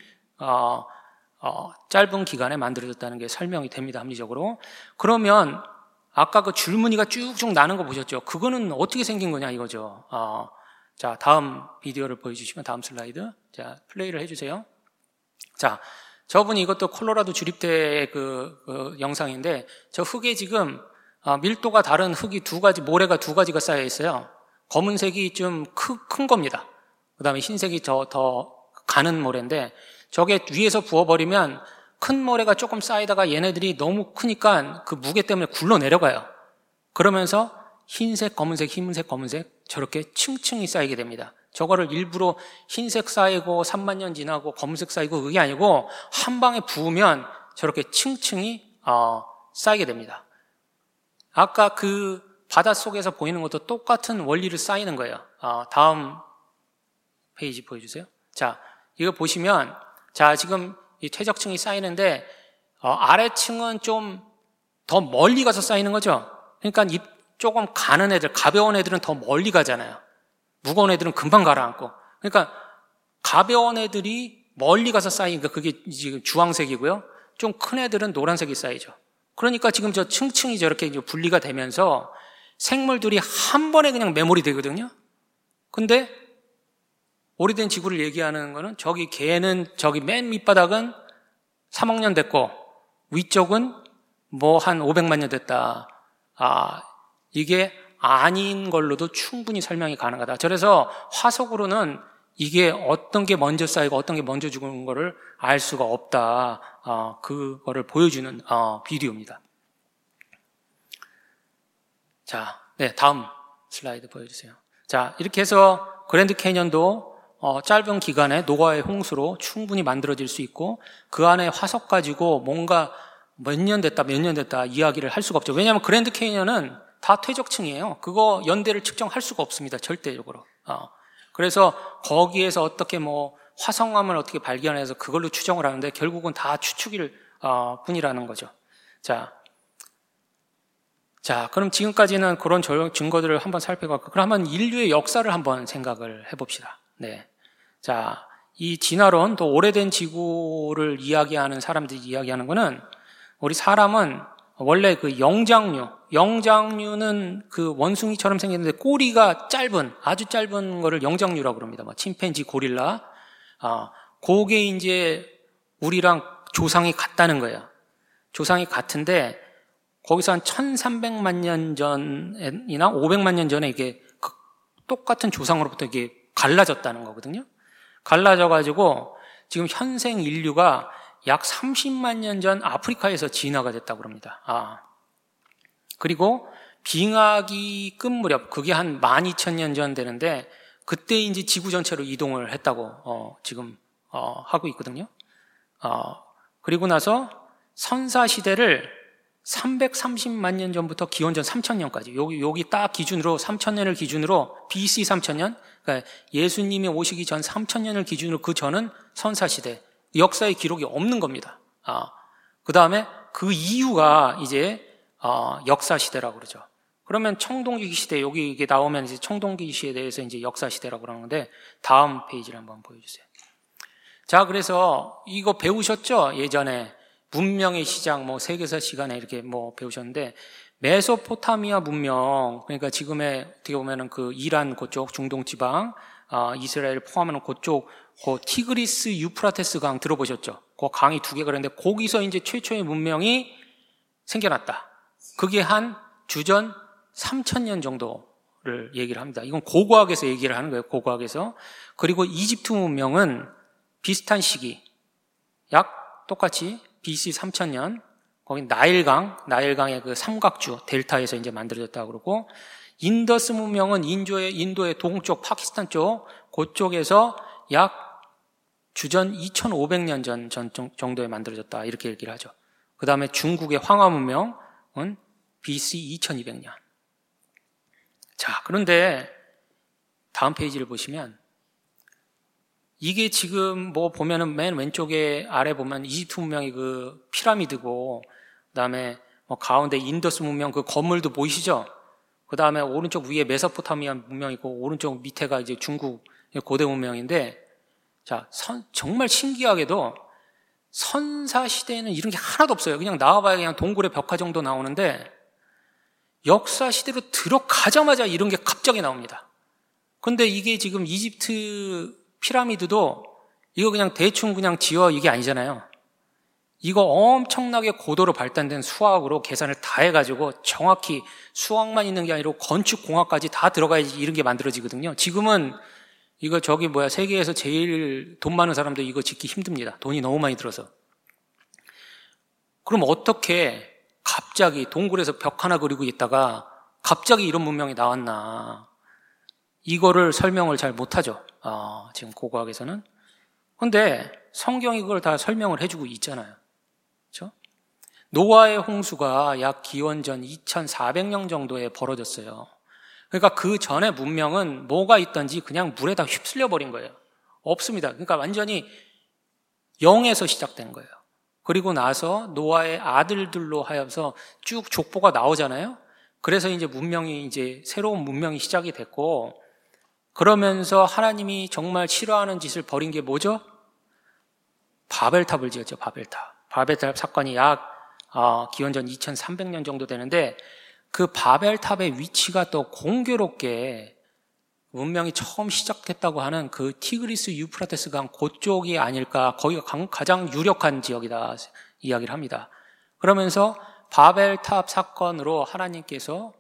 짧은 기간에 만들어졌다는 게 설명이 됩니다. 합리적으로. 그러면 아까 그 줄무늬가 쭉쭉 나는 거 보셨죠? 그거는 어떻게 생긴 거냐 이거죠. 자, 다음 비디오를 보여주시면 다음 슬라이드. 자, 플레이를 해주세요. 자, 저분이 이것도 콜로라도 주립대 그 영상인데 저 흙에 지금 밀도가 다른 흙이 모래가 두 가지가 쌓여 있어요. 검은색이 좀 큰 겁니다. 그 다음에 흰색이 더 가는 모래인데 저게 위에서 부어버리면 큰 모래가 조금 쌓이다가 얘네들이 너무 크니까 그 무게 때문에 굴러 내려가요. 그러면서 흰색, 검은색, 흰색, 검은색 저렇게 층층이 쌓이게 됩니다. 저거를 일부러 흰색 쌓이고 3만 년 지나고 검은색 쌓이고 그게 아니고 한 방에 부으면 저렇게 층층이 쌓이게 됩니다. 아까 그 바닷속에서 보이는 것도 똑같은 원리를 쌓이는 거예요. 다음 페이지 보여주세요. 자, 이거 보시면 자, 지금 이 퇴적층이 쌓이는데 아래층은 좀 더 멀리 가서 쌓이는 거죠. 그러니까 조금 가는 애들, 가벼운 애들은 더 멀리 가잖아요. 무거운 애들은 금방 가라앉고. 그러니까 가벼운 애들이 멀리 가서 쌓이니까 그게 지금 주황색이고요. 좀 큰 애들은 노란색이 쌓이죠. 그러니까 지금 저 층층이 저렇게 이제 분리가 되면서 생물들이 한 번에 그냥 매몰이 되거든요. 근데 오래된 지구를 얘기하는 거는 걔는 맨 밑바닥은 3억 년 됐고 위쪽은 한 500만 년 됐다. 이게 아닌 걸로도 충분히 설명이 가능하다. 그래서 화석으로는 이게 어떤 게 먼저 쌓이고 어떤 게 먼저 죽은 거를 알 수가 없다. 그거를 보여주는 비디오입니다. 자, 네, 다음 슬라이드 보여주세요. 자, 이렇게 해서 그랜드 캐니언도 짧은 기간에 노아의 홍수로 충분히 만들어질 수 있고 그 안에 화석 가지고 뭔가 몇 년 됐다 이야기를 할 수가 없죠. 왜냐하면 그랜드 캐니언은 다 퇴적층이에요. 그거 연대를 측정할 수가 없습니다. 절대적으로. 그래서 거기에서 어떻게 화성암을 어떻게 발견해서 그걸로 추정을 하는데 결국은 다 추측일 뿐이라는 거죠. 자, 그럼 지금까지는 그런 증거들을 한번 살펴봤고, 그럼 한번 인류의 역사를 한번 생각을 해봅시다. 네. 자, 이 진화론, 또 오래된 지구를 이야기하는 사람들이 이야기하는 거는 우리 사람은 원래 그 영장류는 그 원숭이처럼 생겼는데 꼬리가 짧은, 아주 짧은 거를 영장류라고 그럽니다. 뭐 침팬지, 고릴라. 그게 이제 우리랑 조상이 같다는 거예요. 조상이 같은데 거기서 한 1300만 년 전이나 500만 년 전에 이게 똑같은 조상으로부터 이게 갈라졌다는 거거든요. 갈라져가지고 지금 현생 인류가 약 30만 년 전 아프리카에서 진화가 됐다고 합니다. 그리고 빙하기 끝 무렵, 그게 한 12,000년 전 되는데 그때 이제 지구 전체로 이동을 했다고 지금 하고 있거든요. 그리고 나서 선사 시대를 330만 년 전부터 기원전 3000년까지 여기 딱 기준으로 3000년을 기준으로 BC 3000년, 그러니까 예수님이 오시기 전 3000년을 기준으로 그 전은 선사 시대, 역사의 기록이 없는 겁니다. 그 다음에 그 이유가 이제 역사 시대라고 그러죠. 그러면 청동기 시대, 여기 이게 나오면 이제 청동기 시대에 대해서 이제 역사 시대라고 그러는 건데, 다음 페이지를 한번 보여주세요. 자, 그래서 이거 배우셨죠? 예전에 문명의 시작, 뭐 세계사 시간에 이렇게 뭐 배우셨는데, 메소포타미아 문명, 그러니까 지금의 어떻게 보면은 그 이란 그쪽 중동 지방, 이스라엘 포함하는 그쪽 그 티그리스 유프라테스 강 들어보셨죠? 그 강이 두 개가 그런데 거기서 이제 최초의 문명이 생겨났다. 그게 한 주전 3000년 정도를 얘기를 합니다. 이건 고고학에서 얘기를 하는 거예요. 고고학에서. 그리고 이집트 문명은 비슷한 시기, 약 똑같이 BC 3000년, 거기 나일강의 그 삼각주 델타에서 이제 만들어졌다고 그러고, 인더스 문명은 인도의 동쪽 파키스탄 쪽 그쪽에서 약 주전 2500년 전 정도에 만들어졌다, 이렇게 얘기를 하죠. 그 다음에 중국의 황하 문명은 BC 2200년. 자, 그런데 다음 페이지를 보시면 이게 지금 뭐 보면은 맨 왼쪽에 아래 보면 이집트 문명이 그 피라미드고, 그 다음에 뭐 가운데 인더스 문명 그 건물도 보이시죠? 그 다음에 오른쪽 위에 메소포타미아 문명이고, 오른쪽 밑에가 이제 중국 고대 문명인데, 자, 정말 신기하게도 선사 시대에는 이런 게 하나도 없어요. 그냥 나와봐야 그냥 동굴의 벽화 정도 나오는데, 역사 시대로 들어가자마자 이런 게 갑자기 나옵니다. 근데 이게 지금 이집트 피라미드도 이거 그냥 대충 그냥 지어 이게 아니잖아요. 이거 엄청나게 고도로 발달된 수학으로 계산을 다 해가지고 정확히 수학만 있는 게 아니라 건축공학까지 다 들어가야지 이런 게 만들어지거든요. 지금은 이거 세계에서 제일 돈 많은 사람들 이거 짓기 힘듭니다. 돈이 너무 많이 들어서. 그럼 어떻게 갑자기 동굴에서 벽 하나 그리고 있다가 갑자기 이런 문명이 나왔나? 이거를 설명을 잘 못하죠. 지금 고고학에서는. 근데 성경이 그걸 다 설명을 해주고 있잖아요. 그렇죠? 노아의 홍수가 약 기원전 2400년 정도에 벌어졌어요. 그러니까 그 전에 문명은 뭐가 있던지 그냥 물에다 휩쓸려 버린 거예요. 없습니다. 그러니까 완전히 0에서 시작된 거예요. 그리고 나서 노아의 아들들로 하여서 쭉 족보가 나오잖아요. 그래서 이제 새로운 문명이 시작이 됐고, 그러면서 하나님이 정말 싫어하는 짓을 벌인 게 뭐죠? 바벨탑을 지었죠. 바벨탑 사건이 약 기원전 2300년 정도 되는데, 그 바벨탑의 위치가 또 공교롭게 문명이 처음 시작됐다고 하는 그 티그리스 유프라테스 강 그쪽이 아닐까, 거기가 가장 유력한 지역이다 이야기를 합니다. 그러면서 바벨탑 사건으로 하나님께서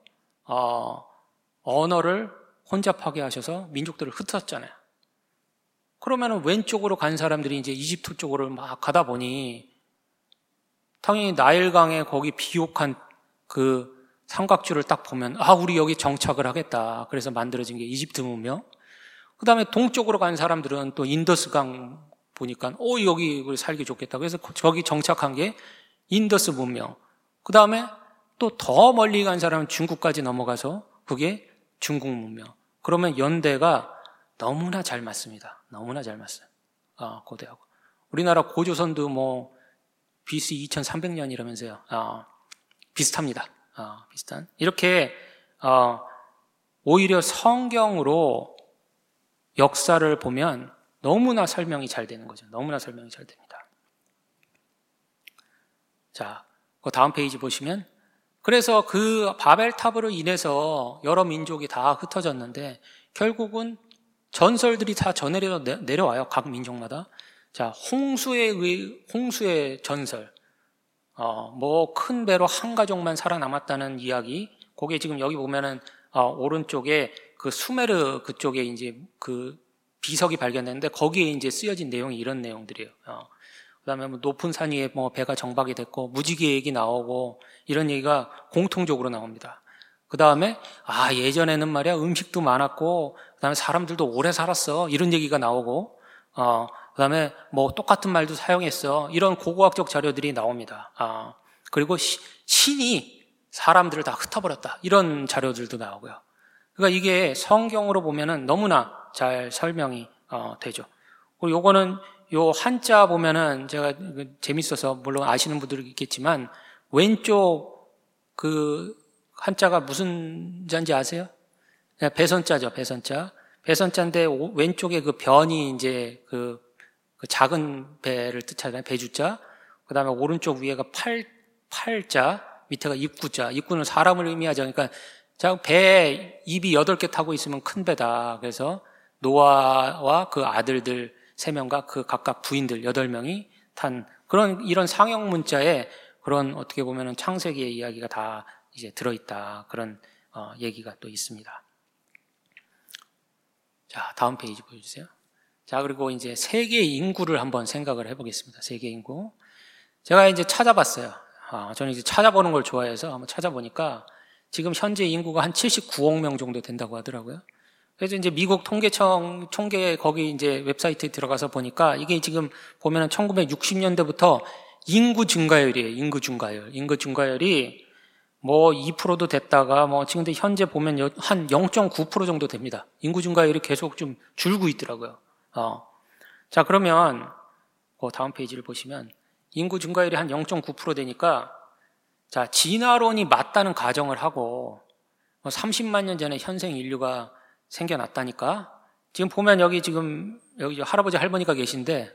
언어를 혼잡하게 하셔서 민족들을 흩었잖아요. 그러면 왼쪽으로 간 사람들이 이제 이집트 쪽으로 막 가다 보니 당연히 나일강에 거기 비옥한 그 삼각주를 딱 보면 우리 여기 정착을 하겠다. 그래서 만들어진 게 이집트 문명. 그 다음에 동쪽으로 간 사람들은 또 인더스강 보니까 여기 살기 좋겠다. 그래서 저기 정착한 게 인더스 문명. 그 다음에 또 더 멀리 간 사람은 중국까지 넘어가서 그게 중국 문명. 그러면 연대가 너무나 잘 맞습니다. 너무나 잘 맞어요. 고대하고. 우리나라 고조선도 뭐 BC 2300년이라면서요. 비슷합니다. 비슷한. 이렇게 오히려 성경으로 역사를 보면 너무나 설명이 잘 되는 거죠. 너무나 설명이 잘 됩니다. 자, 그 다음 페이지 보시면, 그래서 그 바벨탑으로 인해서 여러 민족이 다 흩어졌는데 결국은 전설들이 다 내려와요. 각 민족마다. 자, 홍수의 전설. 뭐 큰 배로 한 가족만 살아남았다는 이야기. 그게 지금 여기 보면은 오른쪽에 그 수메르 그쪽에 이제 그 비석이 발견됐는데 거기에 이제 쓰여진 내용이 이런 내용들이에요. 그다음에 뭐 높은 산 위에 뭐 배가 정박이 됐고 무지개 얘기 나오고 이런 얘기가 공통적으로 나옵니다. 그다음에 예전에는 말이야 음식도 많았고 그다음에 사람들도 오래 살았어 이런 얘기가 나오고 그다음에 뭐 똑같은 말도 사용했어 이런 고고학적 자료들이 나옵니다. 그리고 신이 사람들을 다 흩어버렸다 이런 자료들도 나오고요. 그러니까 이게 성경으로 보면은 너무나 잘 설명이 되죠. 그리고 요거는 요 한자 보면은 제가 재밌어서 물론 아시는 분들이 있겠지만 왼쪽 그 한자가 무슨 자인지 아세요? 배선자죠, 배선자. 배선자인데 왼쪽에 그 변이 이제 그 작은 배를 뜻하잖아요, 배주자. 그 다음에 오른쪽 위에가 팔자, 밑에가 입구자. 입구는 사람을 의미하죠. 그러니까 배 입이 8개 타고 있으면 큰 배다. 그래서 노아와 그 아들들 3명과 그 각각 부인들 8명이 탄 이런 상형 문자에 그런 어떻게 보면은 창세기의 이야기가 다 이제 들어있다. 그런 얘기가 또 있습니다. 자, 다음 페이지 보여주세요. 자, 그리고 이제 세계 인구를 한번 생각을 해보겠습니다. 세계 인구. 제가 이제 찾아봤어요. 저는 이제 찾아보는 걸 좋아해서 한번 찾아보니까 지금 현재 인구가 한 79억 명 정도 된다고 하더라고요. 그래서 이제 미국 통계청 총계 거기 이제 웹사이트에 들어가서 보니까 이게 지금 보면은 1960년대부터 인구 증가율이에요. 인구 증가율이 뭐 2%도 됐다가 뭐 지금 현재 보면 한 0.9% 정도 됩니다. 인구 증가율이 계속 좀 줄고 있더라고요. 자, 그러면 그 다음 페이지를 보시면 인구 증가율이 한 0.9% 되니까 자, 진화론이 맞다는 가정을 하고 30만 년 전에 현생 인류가 생겨났다니까 지금 보면 여기 할아버지 할머니가 계신데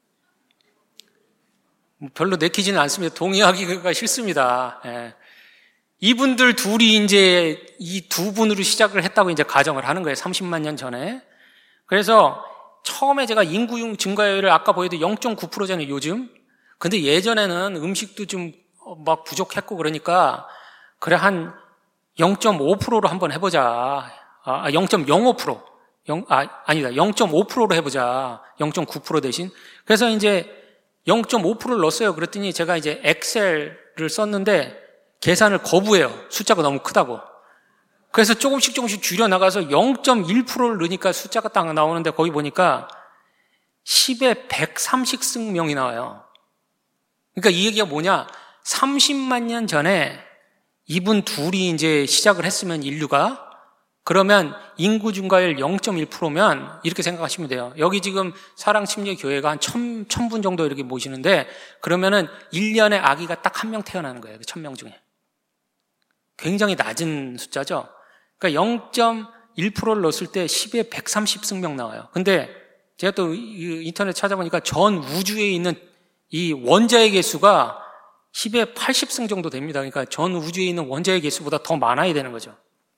별로 내키지는 않습니다. 동의하기가 싫습니다. 예. 이분들 둘이 이제 이 두 분으로 시작을 했다고 이제 가정을 하는 거예요. 30만 년 전에. 그래서 처음에 제가 인구 증가율을 아까 보여도 0.9%잖아요, 요즘. 근데 예전에는 음식도 좀 막 부족했고 그러니까 그래 한 0.5%로 한번 해보자. 0.05%. 아니다. 0.5%로 해보자. 0.9% 대신. 그래서 이제 0.5%를 넣었어요. 그랬더니 제가 이제 엑셀을 썼는데 계산을 거부해요. 숫자가 너무 크다고. 그래서 조금씩 줄여나가서 0.1%를 넣으니까 숫자가 딱 나오는데 거기 보니까 10에 130승명이 나와요. 그러니까 이 얘기가 뭐냐? 30만 년 전에 이분 둘이 이제 시작을 했으면 인류가 그러면 인구 증가율 0.1%면 이렇게 생각하시면 돼요. 여기 지금 사랑침례교회가 한 1000분 정도 이렇게 모시는데 그러면은 1년에 아기가 딱 1명 태어나는 거예요. 1000명 중에. 굉장히 낮은 숫자죠. 그러니까 0.1%를 넣었을 때 10에 130승명 나와요. 근데 제가 또 인터넷 찾아보니까 전 우주에 있는 이 원자의 개수가 10에 80승 정도 됩니다. 그러니까 전 우주에 있는 원자의 개수보다 더 많아야 되는 거죠.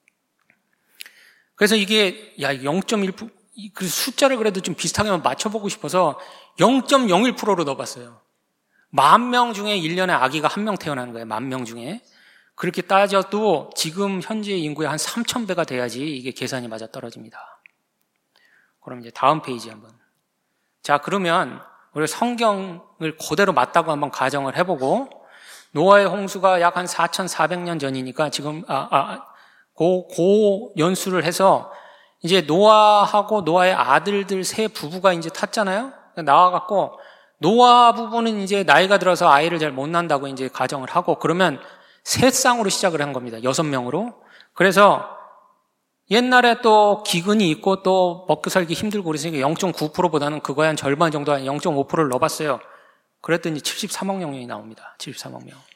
그래서 이게 0.1% 그 숫자를 그래도 좀 비슷하게 맞춰보고 싶어서 0.01%로 넣어봤어요. 10,000명 중에 1년에 아기가 1명 태어나는 거예요. 10,000명 중에. 그렇게 따져도 지금 현재 인구의 한 3,000배가 돼야지 이게 계산이 맞아 떨어집니다. 그럼 이제 다음 페이지 한번. 자, 그러면 우리 성경을 그대로 맞다고 한번 가정을 해보고 노아의 홍수가 약 한 4,400년 전이니까 지금 고 연수를 해서 이제 노아하고 노아의 아들들 세 부부가 이제 탔잖아요. 나와갖고 노아 부부는 이제 나이가 들어서 아이를 잘 못 낳는다고 이제 가정을 하고 그러면 세 쌍으로 시작을 한 겁니다. 6명으로. 그래서 옛날에 또 기근이 있고 또 먹고 살기 힘들고 그랬으니까 0.9%보다는 그거에 한 절반 정도 한 0.5%를 넣어봤어요. 그랬더니 73억 명이 나옵니다. 73억 명.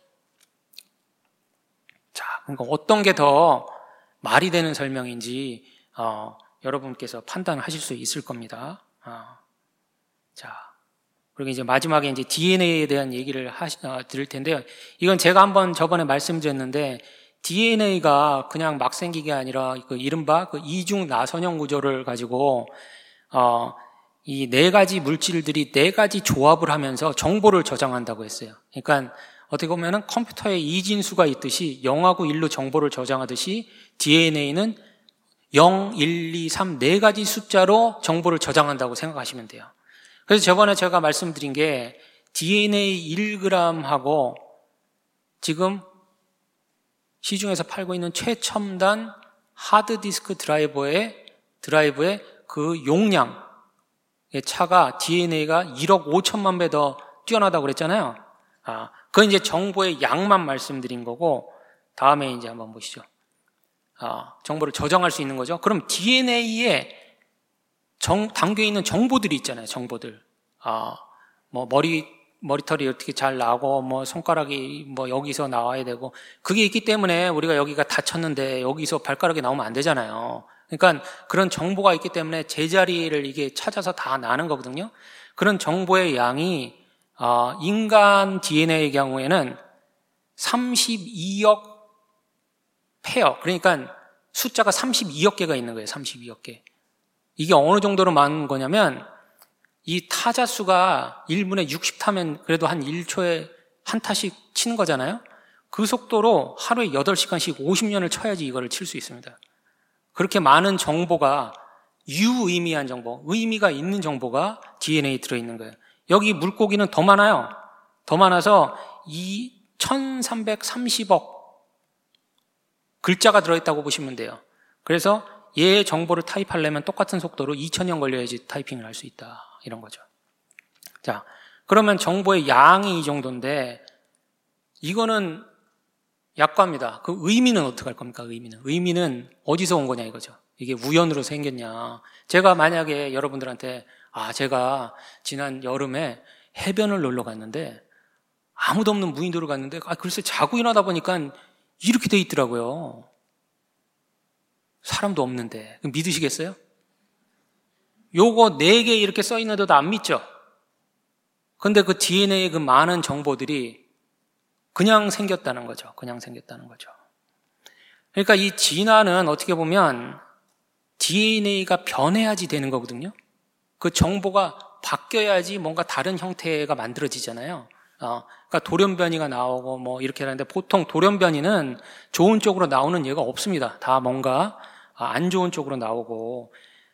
자, 그러니까 어떤 게 더 말이 되는 설명인지 여러분께서 판단하실 수 있을 겁니다. 자, 그리고 이제 마지막에 이제 DNA에 대한 얘기를 드릴 텐데요. 이건 제가 한번 저번에 말씀드렸는데, DNA가 그냥 막 생긴 게 아니라 그 이른바 그 이중 나선형 구조를 가지고 이 네 가지 물질들이 네 가지 조합을 하면서 정보를 저장한다고 했어요. 그러니까 어떻게 보면은 컴퓨터에 이진수가 있듯이 0하고 1로 정보를 저장하듯이 DNA는 0, 1, 2, 3 네 가지 숫자로 정보를 저장한다고 생각하시면 돼요. 그래서 저번에 제가 말씀드린 게 DNA 1g하고 지금 시중에서 팔고 있는 최첨단 하드디스크 드라이브의 그 용량의 차가 DNA가 1억 5천만 배 더 뛰어나다고 그랬잖아요. 그건 이제 정보의 양만 말씀드린 거고, 다음에 이제 한번 보시죠. 정보를 저장할 수 있는 거죠. 그럼 DNA에 담겨 있는 정보들이 있잖아요. 정보들. 뭐 머리털이 어떻게 잘 나고, 뭐 손가락이 뭐 여기서 나와야 되고, 그게 있기 때문에 우리가 여기가 다쳤는데 여기서 발가락이 나오면 안 되잖아요. 그러니까 그런 정보가 있기 때문에 제자리를 이게 찾아서 다 나는 거거든요. 그런 정보의 양이 인간 DNA의 경우에는 32억 페어, 그러니까 숫자가 32억 개가 있는 거예요. 32억 개. 이게 어느 정도로 많은 거냐면 이 타자 수가 1분에 60타면 그래도 한 1초에 한 타씩 치는 거잖아요. 그 속도로 하루에 8시간씩 50년을 쳐야지 이거를 칠 수 있습니다. 그렇게 많은 정보가 유의미한 정보, 의미가 있는 정보가 DNA에 들어있는 거예요. 여기 물고기는 더 많아요. 더 많아서 1330억 글자가 들어있다고 보시면 돼요. 그래서 얘 정보를 타입하려면 똑같은 속도로 2000년 걸려야지 타이핑을 할 수 있다. 이런 거죠. 자, 그러면 정보의 양이 이 정도인데 이거는 약과입니다. 그 의미는 어떻게 할 겁니까? 의미는 어디서 온 거냐 이거죠. 이게 우연으로 생겼냐. 제가 만약에 여러분들한테 제가 지난 여름에 해변을 놀러 갔는데 아무도 없는 무인도를 갔는데 글쎄 자고 일어나다 보니까 이렇게 돼 있더라고요. 사람도 없는데. 믿으시겠어요? 요거 4개 이렇게 써 있는데도 안 믿죠? 근데 그 DNA의 그 많은 정보들이 그냥 생겼다는 거죠. 그러니까 이 진화는 어떻게 보면 DNA가 변해야지 되는 거거든요. 그 정보가 바뀌어야지 뭔가 다른 형태가 만들어지잖아요. 그러니까 돌연변이가 나오고 뭐 이렇게 하는데 보통 돌연변이는 좋은 쪽으로 나오는 예가 없습니다. 다 뭔가 안 좋은 쪽으로 나오고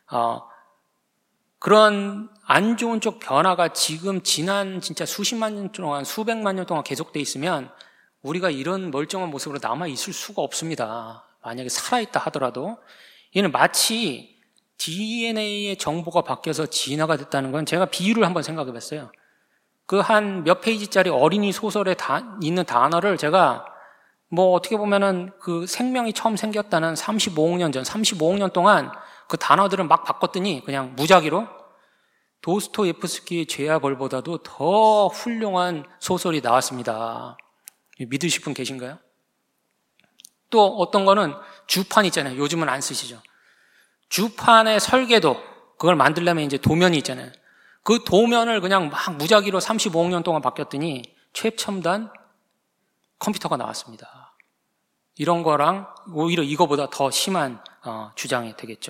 그런 안 좋은 쪽 변화가 지금 지난 진짜 수십만 년 동안 수백만 년 동안 계속돼 있으면 우리가 이런 멀쩡한 모습으로 남아 있을 수가 없습니다. 만약에 살아있다 하더라도 얘는 마치 DNA의 정보가 바뀌어서 진화가 됐다는 건 제가 비유를 한번 생각해 봤어요. 그 한 몇 페이지짜리 어린이 소설에 있는 단어를 제가 뭐 어떻게 보면은 그 생명이 처음 생겼다는 35억 년 전, 35억 년 동안 그 단어들을 막 바꿨더니 그냥 무작위로 도스토예프스키의 죄와 벌보다도 더 훌륭한 소설이 나왔습니다. 믿으실 분 계신가요? 또 어떤 거는 주판 있잖아요. 요즘은 안 쓰시죠. 주판의 설계도, 그걸 만들려면 이제 도면이 있잖아요. 그 도면을 그냥 막 무작위로 35억 년 동안 바뀌었더니 최첨단 컴퓨터가 나왔습니다. 이런 거랑 오히려 이거보다 더 심한 주장이 되겠죠.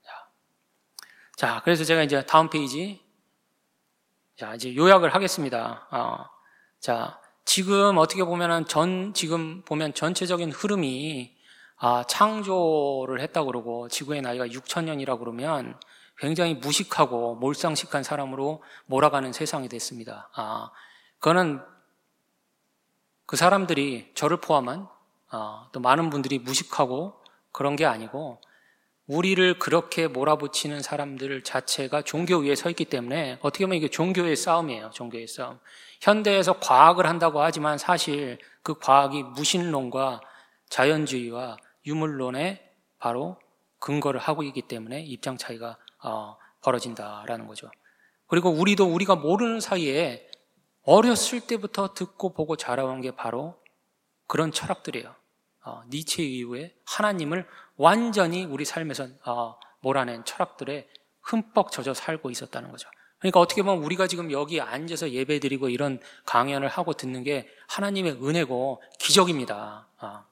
자, 그래서 제가 이제 다음 페이지, 자, 이제 요약을 하겠습니다. 자, 지금 어떻게 보면은 지금 보면 전체적인 흐름이 창조를 했다고 그러고 지구의 나이가 6,000년이라고 그러면 굉장히 무식하고 몰상식한 사람으로 몰아가는 세상이 됐습니다. 그거는 그 사람들이 저를 포함한 또 많은 분들이 무식하고 그런 게 아니고 우리를 그렇게 몰아붙이는 사람들 자체가 종교 위에 서 있기 때문에 어떻게 보면 이게 종교의 싸움이에요. 종교의 싸움. 현대에서 과학을 한다고 하지만 사실 그 과학이 무신론과 자연주의와 유물론에 바로 근거를 하고 있기 때문에 입장 차이가 벌어진다라는 거죠. 그리고 우리가 모르는 사이에 어렸을 때부터 듣고 보고 자라온 게 바로 그런 철학들이에요. 니체 이후에 하나님을 완전히 우리 삶에서 몰아낸 철학들의 흠뻑 젖어 살고 있었다는 거죠. 그러니까 어떻게 보면 우리가 지금 여기 앉아서 예배드리고 이런 강연을 하고 듣는 게 하나님의 은혜고 기적입니다.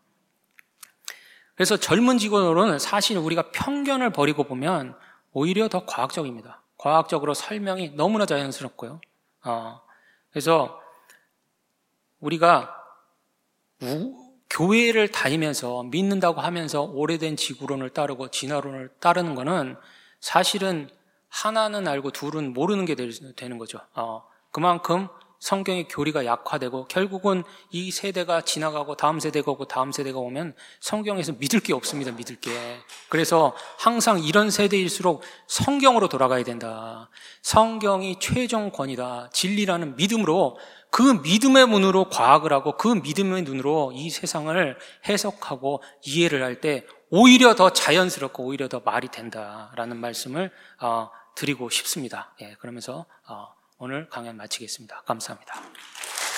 그래서 젊은 직원으로는 사실 우리가 편견을 버리고 보면 오히려 더 과학적입니다. 과학적으로 설명이 너무나 자연스럽고요. 그래서 우리가 교회를 다니면서 믿는다고 하면서 오래된 지구론을 따르고 진화론을 따르는 거는 사실은 하나는 알고 둘은 모르는 게 되는 거죠. 그만큼 성경의 교리가 약화되고 결국은 이 세대가 지나가고 다음 세대가 오고 다음 세대가 오면 성경에서 믿을 게 없습니다. 믿을 게. 그래서 항상 이런 세대일수록 성경으로 돌아가야 된다. 성경이 최종 권위다. 진리라는 믿음으로 그 믿음의 문으로 과학을 하고 그 믿음의 눈으로 이 세상을 해석하고 이해를 할 때 오히려 더 자연스럽고 오히려 더 말이 된다라는 말씀을 드리고 싶습니다. 예, 그러면서 오늘 강연 마치겠습니다. 감사합니다.